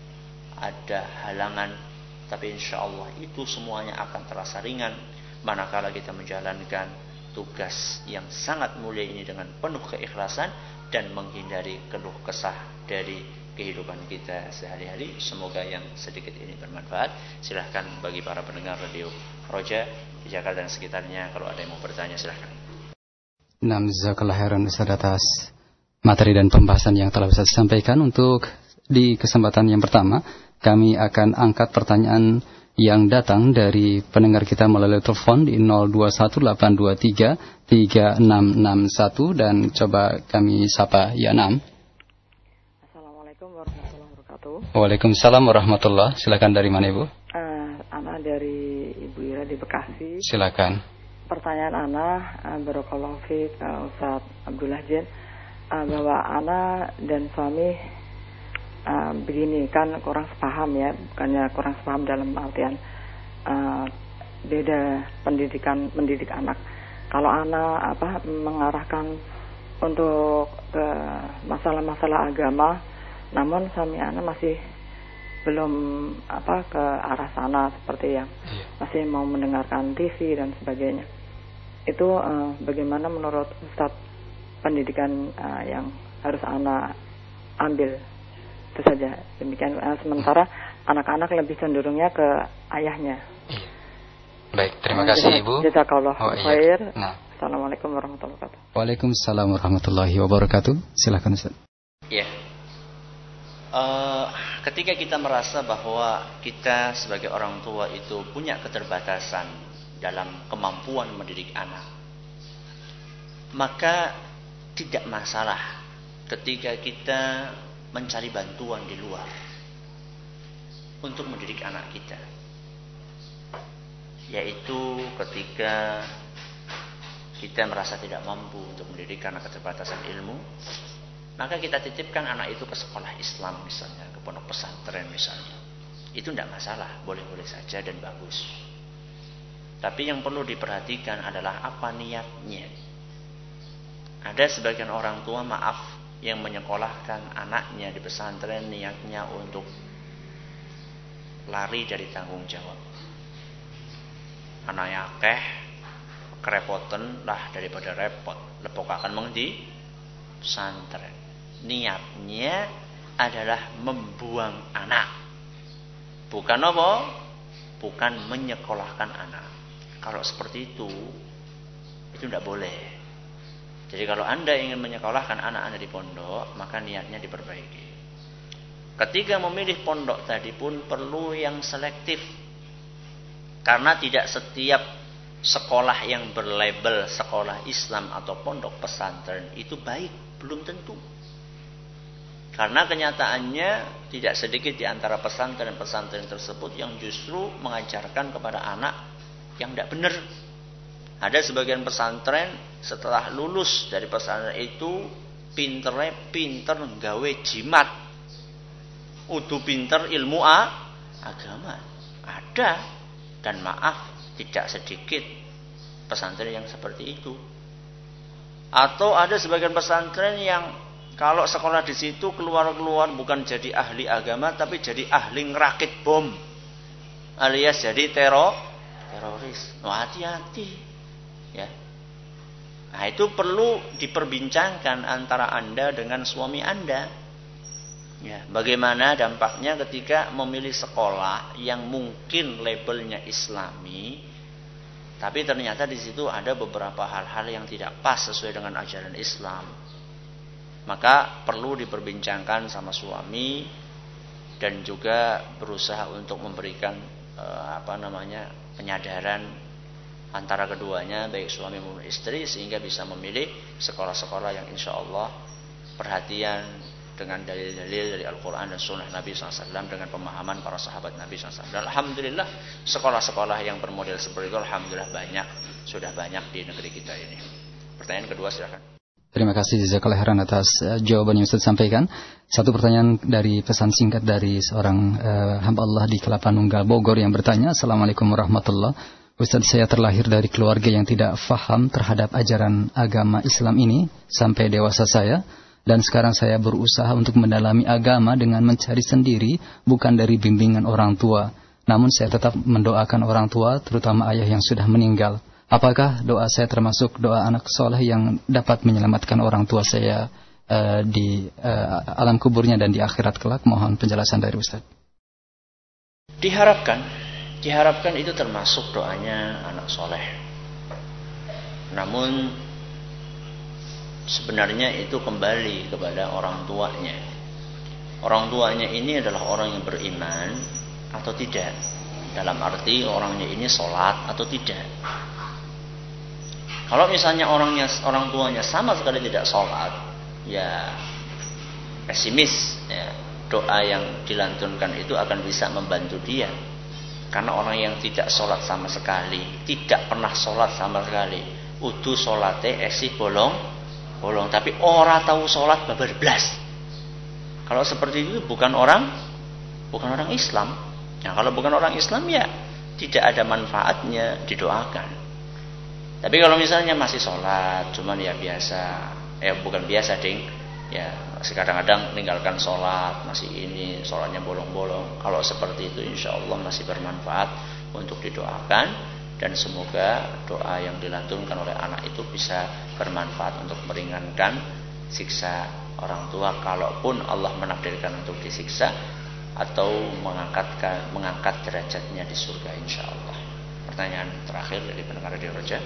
ada halangan, tapi insya Allah itu semuanya akan terasa ringan manakala kita menjalankan tugas yang sangat mulia ini dengan penuh keikhlasan dan menghindari keluh kesah dari kehidupan kita sehari-hari. Semoga yang sedikit ini bermanfaat. Silahkan bagi para pendengar radio Roja di Jakarta dan sekitarnya, kalau ada yang mau bertanya silahkan. Nah, jazakallahu khairan Ustaz atas materi dan pembahasan yang telah Ustaz sampaikan. Untuk di kesempatan yang pertama, kami akan angkat pertanyaan yang datang dari pendengar kita melalui telepon di nol dua satu delapan dua tiga tiga enam enam satu, dan coba kami sapa ya enam. Assalamualaikum warahmatullahi wabarakatuh. Waalaikumsalam warahmatullahi. Silakan, dari mana Ibu? Uh, Ana dari Ibu Ira di Bekasi. Silakan. Pertanyaan Ana, uh, barakallahu fiik, uh, Ustaz Abdullah Jen, uh, bahwa Ana dan suami uh, begini, kan kurang sepaham ya, bukannya kurang sepaham dalam artian uh, beda pendidikan mendidik anak. Kalau Ana apa mengarahkan untuk ke masalah-masalah agama, namun suami Ana masih belum apa ke arah sana, seperti yang masih mau mendengarkan T V dan sebagainya. Itu uh, bagaimana menurut Ustaz pendidikan uh, yang harus anak ambil? Itu saja. Demikian. Uh, sementara anak-anak lebih cenderungnya ke ayahnya. Iya. Baik, terima kasih Ibu. Jazakallah oh, khair. Iya. Nah. Assalamualaikum warahmatullahi wabarakatuh. Waalaikumsalam warahmatullahi wabarakatuh. Silakan Ustaz. Iya. Uh, ketika kita merasa bahwa kita sebagai orang tua itu punya keterbatasan dalam kemampuan mendidik anak, maka tidak masalah ketika kita mencari bantuan di luar untuk mendidik anak kita, yaitu ketika kita merasa tidak mampu untuk mendidik karena keterbatasan ilmu, maka kita titipkan anak itu ke sekolah Islam misalnya, ke pondok pesantren misalnya. Itu tidak masalah, boleh-boleh saja dan bagus. Tapi yang perlu diperhatikan adalah apa niatnya. Ada sebagian orang tua, maaf, yang menyekolahkan anaknya di pesantren niatnya untuk lari dari tanggung jawab. Anaknya akeh, kerepotan lah daripada repot, lepokakan mengendi pesantren. Niatnya adalah membuang anak, bukan apa? Bukan menyekolahkan anak. Kalau seperti itu, itu tidak boleh. Jadi kalau Anda ingin menyekolahkan anak Anda di pondok, maka niatnya diperbaiki. Ketika memilih pondok tadi pun perlu yang selektif, karena tidak setiap sekolah yang berlabel sekolah Islam atau pondok pesantren itu baik, belum tentu. Karena kenyataannya tidak sedikit di antara pesantren-pesantren tersebut yang justru mengajarkan kepada anak yang tidak benar. Ada sebagian pesantren setelah lulus dari pesantren itu pinternya pinter nggawe jimat. Udu pinter ilmu a, agama. Ada, dan maaf tidak sedikit pesantren yang seperti itu. Atau ada sebagian pesantren yang kalau sekolah di situ keluar-keluar bukan jadi ahli agama tapi jadi ahli ngerakit bom, alias jadi teror teroris. Wah, hati-hati ya. Nah, itu perlu diperbincangkan antara Anda dengan suami Anda. Ya, bagaimana dampaknya ketika memilih sekolah yang mungkin labelnya Islami, tapi ternyata di situ ada beberapa hal-hal yang tidak pas sesuai dengan ajaran Islam. Maka perlu diperbincangkan sama suami dan juga berusaha untuk memberikan eh, apa namanya penyadaran antara keduanya, baik suami maupun istri, sehingga bisa memilih sekolah-sekolah yang insya Allah perhatian dengan dalil-dalil dari Al-Quran dan Sunnah Nabi shallallahu alaihi wasallam, dengan pemahaman para sahabat Nabi shallallahu alaihi wasallam. Dan alhamdulillah sekolah-sekolah yang bermodel seperti itu alhamdulillah banyak, sudah banyak di negeri kita ini. Pertanyaan kedua silakan. Terima kasih jazakallahu khairan atas uh, jawaban yang Ustaz sampaikan. Satu pertanyaan dari pesan singkat dari seorang uh, hamba Allah di Kelapa Nunggal Bogor yang bertanya, Assalamualaikum warahmatullahi wabarakatuh. Ustaz, saya terlahir dari keluarga yang tidak faham terhadap ajaran agama Islam ini sampai dewasa saya, dan sekarang saya berusaha untuk mendalami agama dengan mencari sendiri, bukan dari bimbingan orang tua. Namun saya tetap mendoakan orang tua, terutama ayah yang sudah meninggal. Apakah doa saya termasuk doa anak soleh yang dapat menyelamatkan orang tua saya uh, di uh, alam kuburnya dan di akhirat kelak? Mohon penjelasan dari Ustaz. Diharapkan, diharapkan itu termasuk doanya anak soleh. Namun sebenarnya itu kembali kepada orang tuanya. Orang tuanya ini adalah orang yang beriman atau tidak. Dalam arti orangnya ini sholat atau tidak. Kalau misalnya orangnya orang tuanya sama sekali tidak sholat, ya pesimis. Ya, doa yang dilantunkan itu akan bisa membantu dia. Karena orang yang tidak sholat sama sekali, tidak pernah sholat sama sekali, udu sholatnya esi bolong, bolong. Tapi orang tahu sholat babar blas. Kalau seperti itu bukan orang, bukan orang Islam. Nah, kalau bukan orang Islam ya tidak ada manfaatnya didoakan. Tapi kalau misalnya masih sholat, cuman ya biasa, eh bukan biasa ding, ya kadang-kadang meninggalkan sholat, masih ini sholatnya bolong-bolong. Kalau seperti itu, insya Allah masih bermanfaat untuk didoakan, dan semoga doa yang dilantunkan oleh anak itu bisa bermanfaat untuk meringankan siksa orang tua, kalaupun Allah menakdirkan untuk disiksa atau mengangkat mengangkat derajatnya di surga, insya Allah. Pertanyaan terakhir dari pendengar Radio Roja.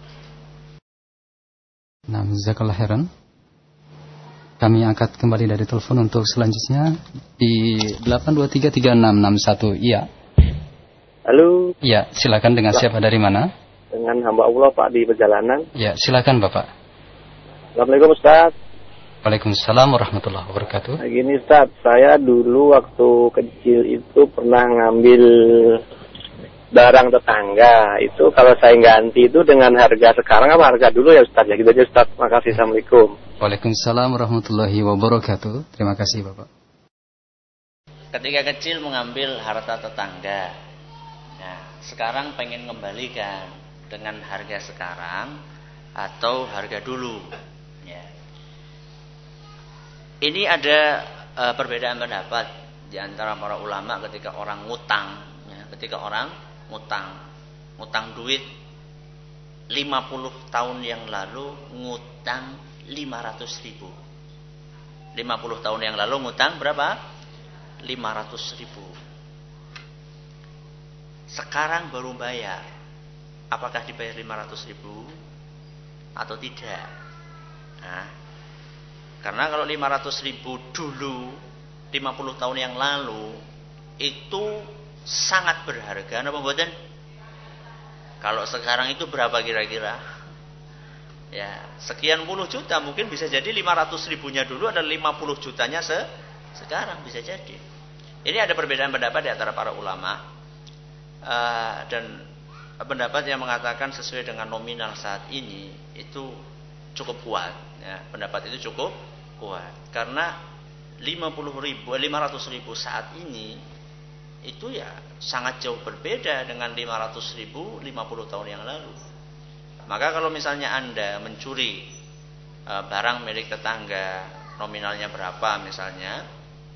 Nah, jazakallahu khairan. Kami angkat kembali dari telepon untuk selanjutnya di delapan dua tiga tiga enam enam satu. Iya. Halo. Iya, silakan. Dengan siapa, dari mana? Dengan hamba Allah Pak di perjalanan. Ya, silakan Bapak. Assalamualaikum Ustaz. Waalaikumsalam warahmatullahi wabarakatuh. Nah, gini Ustaz, saya dulu waktu kecil itu pernah ngambil barang tetangga. Itu kalau saya ganti itu dengan harga sekarang apa harga dulu ya Ustaz? Ya gitu aja Ustaz. Makasih. Assalamualaikum. Waalaikumsalam warahmatullahi wabarakatuh. Terima kasih Bapak. Ketika kecil mengambil harta tetangga, nah sekarang pengen kembalikan dengan harga sekarang atau harga dulu. Ya. Ini ada uh, perbedaan pendapat di antara para ulama ketika orang ngutang. Ya, ketika orang ngutang, ngutang duit lima puluh tahun yang lalu ngutang lima ratus ribu. lima puluh tahun yang lalu ngutang berapa? lima ratus ribu. Sekarang baru bayar. Apakah dibayar lima ratus ribu atau tidak? Nah, karena kalau lima ratus ribu dulu lima puluh tahun yang lalu itu sangat berharga, apa mboten? Kalau sekarang itu berapa kira-kira? Ya, sekian puluh juta, mungkin bisa jadi lima ratus ribunya dulu ada lima puluh jutanya se sekarang bisa jadi. Ini ada perbedaan pendapat di antara para ulama, uh, dan pendapat yang mengatakan sesuai dengan nominal saat ini itu cukup kuat. Ya, pendapat itu cukup kuat karena lima puluh ribu, lima ratus ribu saat ini itu ya sangat jauh berbeda dengan lima ratus ribu lima puluh tahun yang lalu. Maka kalau misalnya Anda mencuri e, barang milik tetangga, nominalnya berapa misalnya,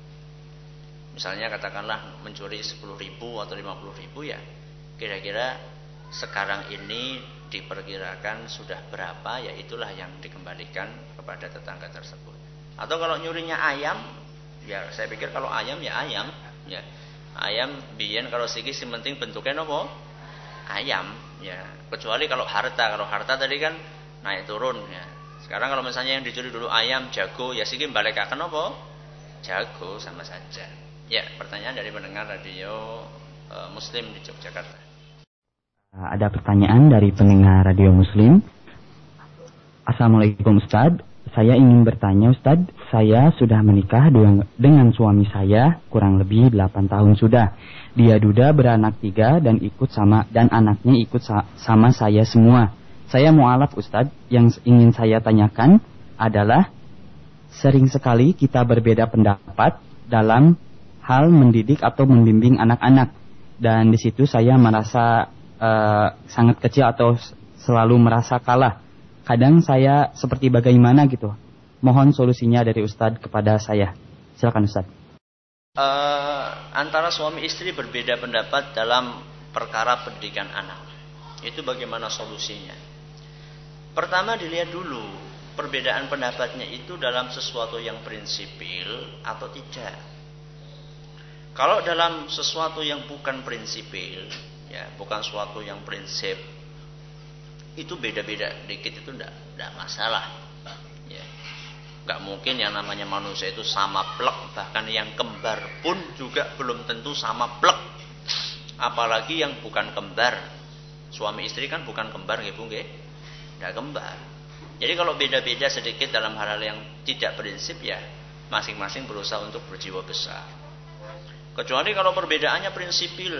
misalnya katakanlah mencuri sepuluh ribu atau lima puluh ribu, ya kira-kira sekarang ini diperkirakan sudah berapa, ya itulah yang dikembalikan kepada tetangga tersebut. Atau kalau nyurinya ayam, ya saya pikir kalau ayam ya ayam, ya ayam biyen kalau siki sing penting bentuknya nopo ayam, ya kecuali kalau harta, kalau harta tadi kan naik turun, ya sekarang kalau misalnya yang dicuri dulu ayam, jago, ya siki balekaken nopo jago, sama saja. Ya, pertanyaan dari pendengar radio e, Muslim di Yogyakarta. Ada pertanyaan dari pendengar radio Muslim. Assalamualaikum Ustadz, saya ingin bertanya Ustadz, saya sudah menikah dengan suami saya kurang lebih delapan tahun sudah. Dia duda beranak tiga dan ikut sama dan anaknya ikut sa- sama saya semua. Saya mualaf Ustadz, yang ingin saya tanyakan adalah sering sekali kita berbeda pendapat dalam hal mendidik atau membimbing anak-anak, dan di situ saya merasa uh, sangat kecil atau selalu merasa kalah. Kadang saya seperti bagaimana gitu. Mohon solusinya dari Ustadz kepada saya. Silakan Ustadz. Uh, antara suami istri berbeda pendapat dalam perkara pendidikan anak. Itu bagaimana solusinya? Pertama dilihat dulu perbedaan pendapatnya itu dalam sesuatu yang prinsipil atau tidak. Kalau dalam sesuatu yang bukan prinsipil, ya bukan sesuatu yang prinsip, itu beda-beda dikit itu enggak, enggak masalah. Ya. Enggak mungkin yang namanya manusia itu sama plek, bahkan yang kembar pun juga belum tentu sama plek. Apalagi yang bukan kembar. Suami istri kan bukan kembar nggih Bu nggih? Enggak kembar. Jadi kalau beda-beda sedikit dalam hal-hal yang tidak prinsip, ya masing-masing berusaha untuk berjiwa besar. Kecuali kalau perbedaannya prinsipil.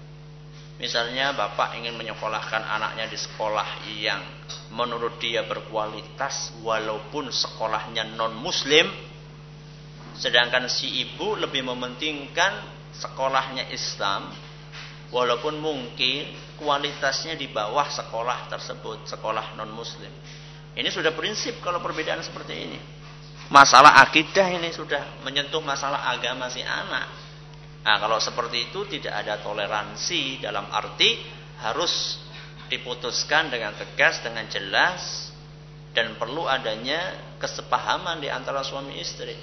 Misalnya bapak ingin menyekolahkan anaknya di sekolah yang menurut dia berkualitas walaupun sekolahnya non muslim, sedangkan si ibu lebih mementingkan sekolahnya Islam walaupun mungkin kualitasnya di bawah sekolah tersebut, sekolah non muslim. Ini sudah prinsip kalau perbedaan seperti ini. Masalah akidah ini sudah menyentuh masalah agama si anak. Nah, kalau seperti itu tidak ada toleransi dalam arti harus diputuskan dengan tegas, dengan jelas, dan perlu adanya kesepahaman di antara suami istri.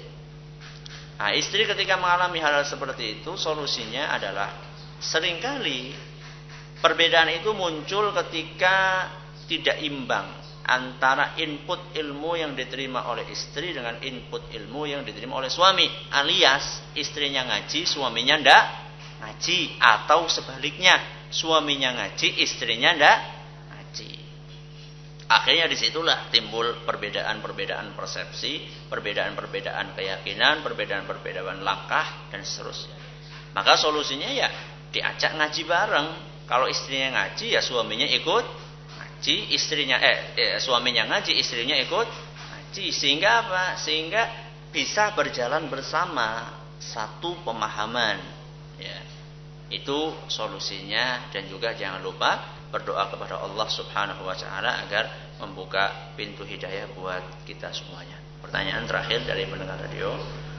Nah, istri ketika mengalami hal-hal seperti itu, solusinya adalah seringkali perbedaan itu muncul ketika tidak imbang antara input ilmu yang diterima oleh istri dengan input ilmu yang diterima oleh suami, alias istrinya ngaji, suaminya ndak ngaji, atau sebaliknya suaminya ngaji, istrinya ndak ngaji. Akhirnya disitulah timbul perbedaan-perbedaan persepsi, perbedaan-perbedaan keyakinan, perbedaan-perbedaan langkah dan seterusnya. Maka solusinya ya diajak ngaji bareng. Kalau istrinya ngaji, ya suaminya ikut ngaji, istrinya eh, eh suaminya ngaji, istrinya ikut ngaji, sehingga apa? Sehingga bisa berjalan bersama satu pemahaman. Ya. Itu solusinya, dan juga jangan lupa berdoa kepada Allah Subhanahu wa taala agar membuka pintu hidayah buat kita semuanya. Pertanyaan terakhir dari pendengar radio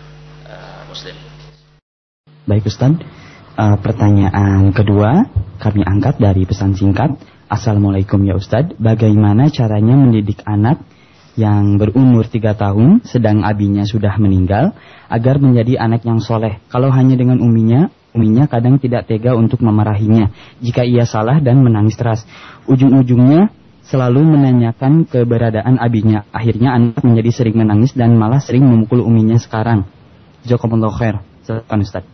uh, Muslim. Baik Ustaz, uh, pertanyaan kedua kami angkat dari pesan singkat. Assalamualaikum ya Ustadz, bagaimana caranya mendidik anak yang berumur tiga tahun sedang abinya sudah meninggal agar menjadi anak yang soleh? Kalau hanya dengan uminya, uminya kadang tidak tega untuk memarahinya jika ia salah dan menangis keras. Ujung-ujungnya selalu menanyakan keberadaan abinya. Akhirnya anak menjadi sering menangis dan malah sering memukul uminya sekarang. Jazakumullahu khair. Silakan Ustadz.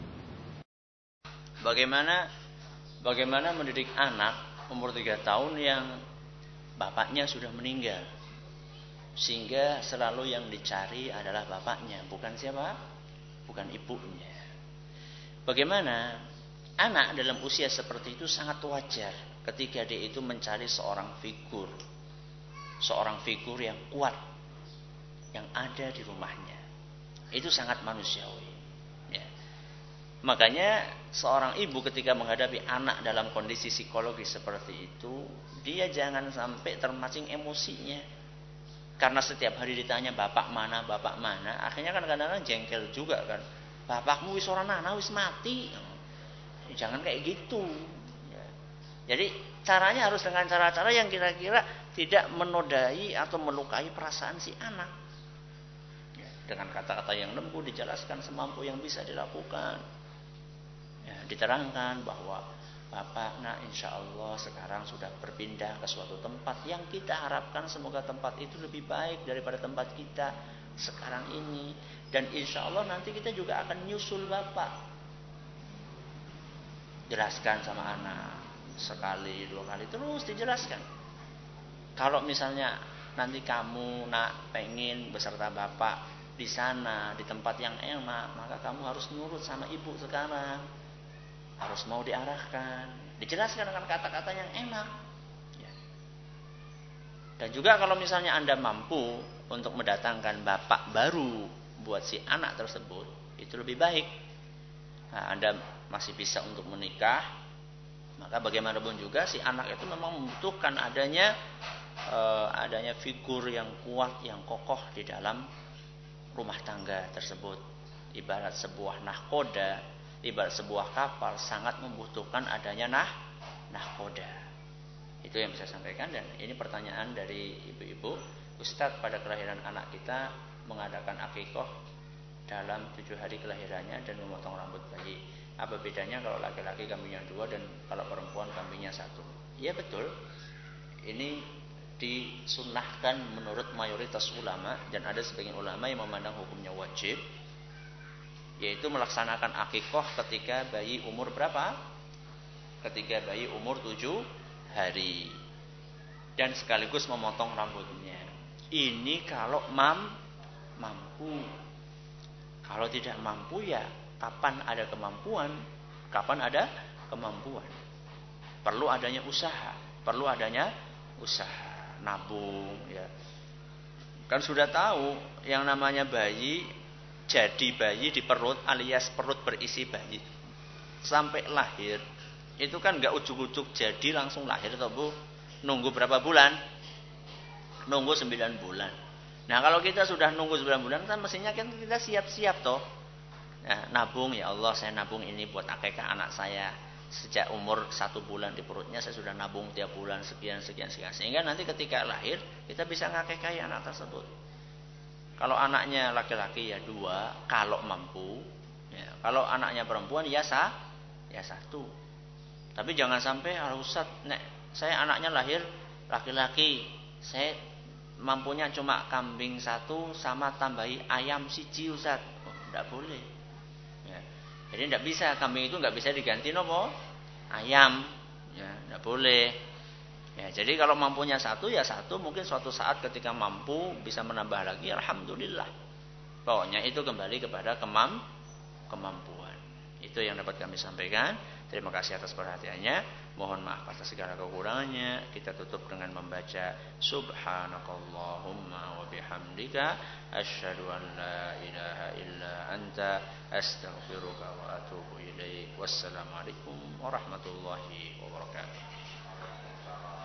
Bagaimana bagaimana mendidik anak umur tiga tahun yang bapaknya sudah meninggal, sehingga selalu yang dicari adalah bapaknya, bukan siapa? Bukan ibunya. Bagaimana? Anak dalam usia seperti itu sangat wajar ketika dia itu mencari seorang figur, seorang figur yang kuat yang ada di rumahnya. Itu sangat manusiawi. Ya. Makanya seorang ibu ketika menghadapi anak dalam kondisi psikologis seperti itu, dia jangan sampai termancing emosinya. Karena setiap hari ditanya bapak mana, bapak mana, akhirnya kan kadang-kadang jengkel juga kan. Bapakmu wis ora nana, wis mati. Jangan kayak gitu. Ya. Jadi caranya harus dengan cara-cara yang kira-kira tidak menodai atau melukai perasaan si anak. Dengan kata-kata yang lembut dijelaskan semampu yang bisa dilakukan. Ya, diterangkan bahwa Bapak, nah insya Allah sekarang sudah berpindah ke suatu tempat yang kita harapkan semoga tempat itu lebih baik daripada tempat kita sekarang ini. Dan insya Allah nanti kita juga akan nyusul Bapak. Jelaskan sama anak. Sekali, dua kali, terus dijelaskan. Kalau misalnya nanti kamu nak pengen beserta Bapak di sana, di tempat yang enak, maka kamu harus nurut sama ibu sekarang. Harus mau diarahkan. Dijelaskan dengan kata-kata yang enak. Ya. Dan juga kalau misalnya Anda mampu untuk mendatangkan bapak baru buat si anak tersebut, itu lebih baik. Nah, Anda masih bisa untuk menikah, maka bagaimanapun juga si anak itu memang membutuhkan adanya eh, adanya figur yang kuat, yang kokoh di dalam rumah tangga tersebut. Ibarat sebuah nahkoda, ibarat sebuah kapal sangat membutuhkan adanya nah nahkoda. Itu yang bisa saya sampaikan. Dan ini pertanyaan dari ibu-ibu. Ustadz, pada kelahiran anak kita mengadakan akikoh dalam tujuh hari kelahirannya dan memotong rambut bayi. Apa bedanya kalau laki-laki kambingnya dua dan kalau perempuan kambingnya satu? Ya betul. Ini disunnahkan menurut mayoritas ulama, dan ada sebagian ulama yang memandang hukumnya wajib, yaitu melaksanakan akikoh ketika bayi umur berapa? Ketika bayi umur tujuh hari, dan sekaligus memotong rambutnya. Ini kalau mam mampu. Kalau tidak mampu, ya kapan ada kemampuan? Kapan ada kemampuan? Perlu adanya usaha, perlu adanya usaha. Nabung, ya. Kan sudah tahu yang namanya bayi, jadi bayi di perut alias perut berisi bayi sampai lahir itu kan nggak ujuk-ujuk jadi langsung lahir toh Bu. Nunggu berapa bulan? Nunggu sembilan bulan. Nah kalau kita sudah nunggu sembilan bulan kan mestinya kan kita siap-siap toh. Nah, nabung, ya Allah saya nabung ini buat akikah anak saya. Sejak umur satu bulan di perutnya saya sudah nabung tiap bulan sekian sekian sekian, sehingga nanti ketika lahir kita bisa ngakikahi anak tersebut. Kalau anaknya laki-laki ya dua kalau mampu, ya. Kalau anaknya perempuan ya sah ya satu. Tapi jangan sampai harus Ustaz, nek saya anaknya lahir laki-laki, saya mampunya cuma kambing satu sama tambahi ayam siji Ustaz. Oh, tidak boleh. Jadi tidak bisa, kambing itu nggak bisa diganti nopo ayam, ya tidak boleh. Ya, jadi kalau mampunya satu ya satu, mungkin suatu saat ketika mampu bisa menambah lagi, alhamdulillah. Pokoknya itu kembali kepada kemam kemampuan. Itu yang dapat kami sampaikan. Terima kasih atas perhatiannya. Mohon maaf atas segala kekurangannya. Kita tutup dengan membaca Subhanakallahumma wa bihamdika asyhadu an la ilaha illa anta astaghfiruka wa atubu ilaik. Wassalamualaikum warahmatullahi wabarakatuh.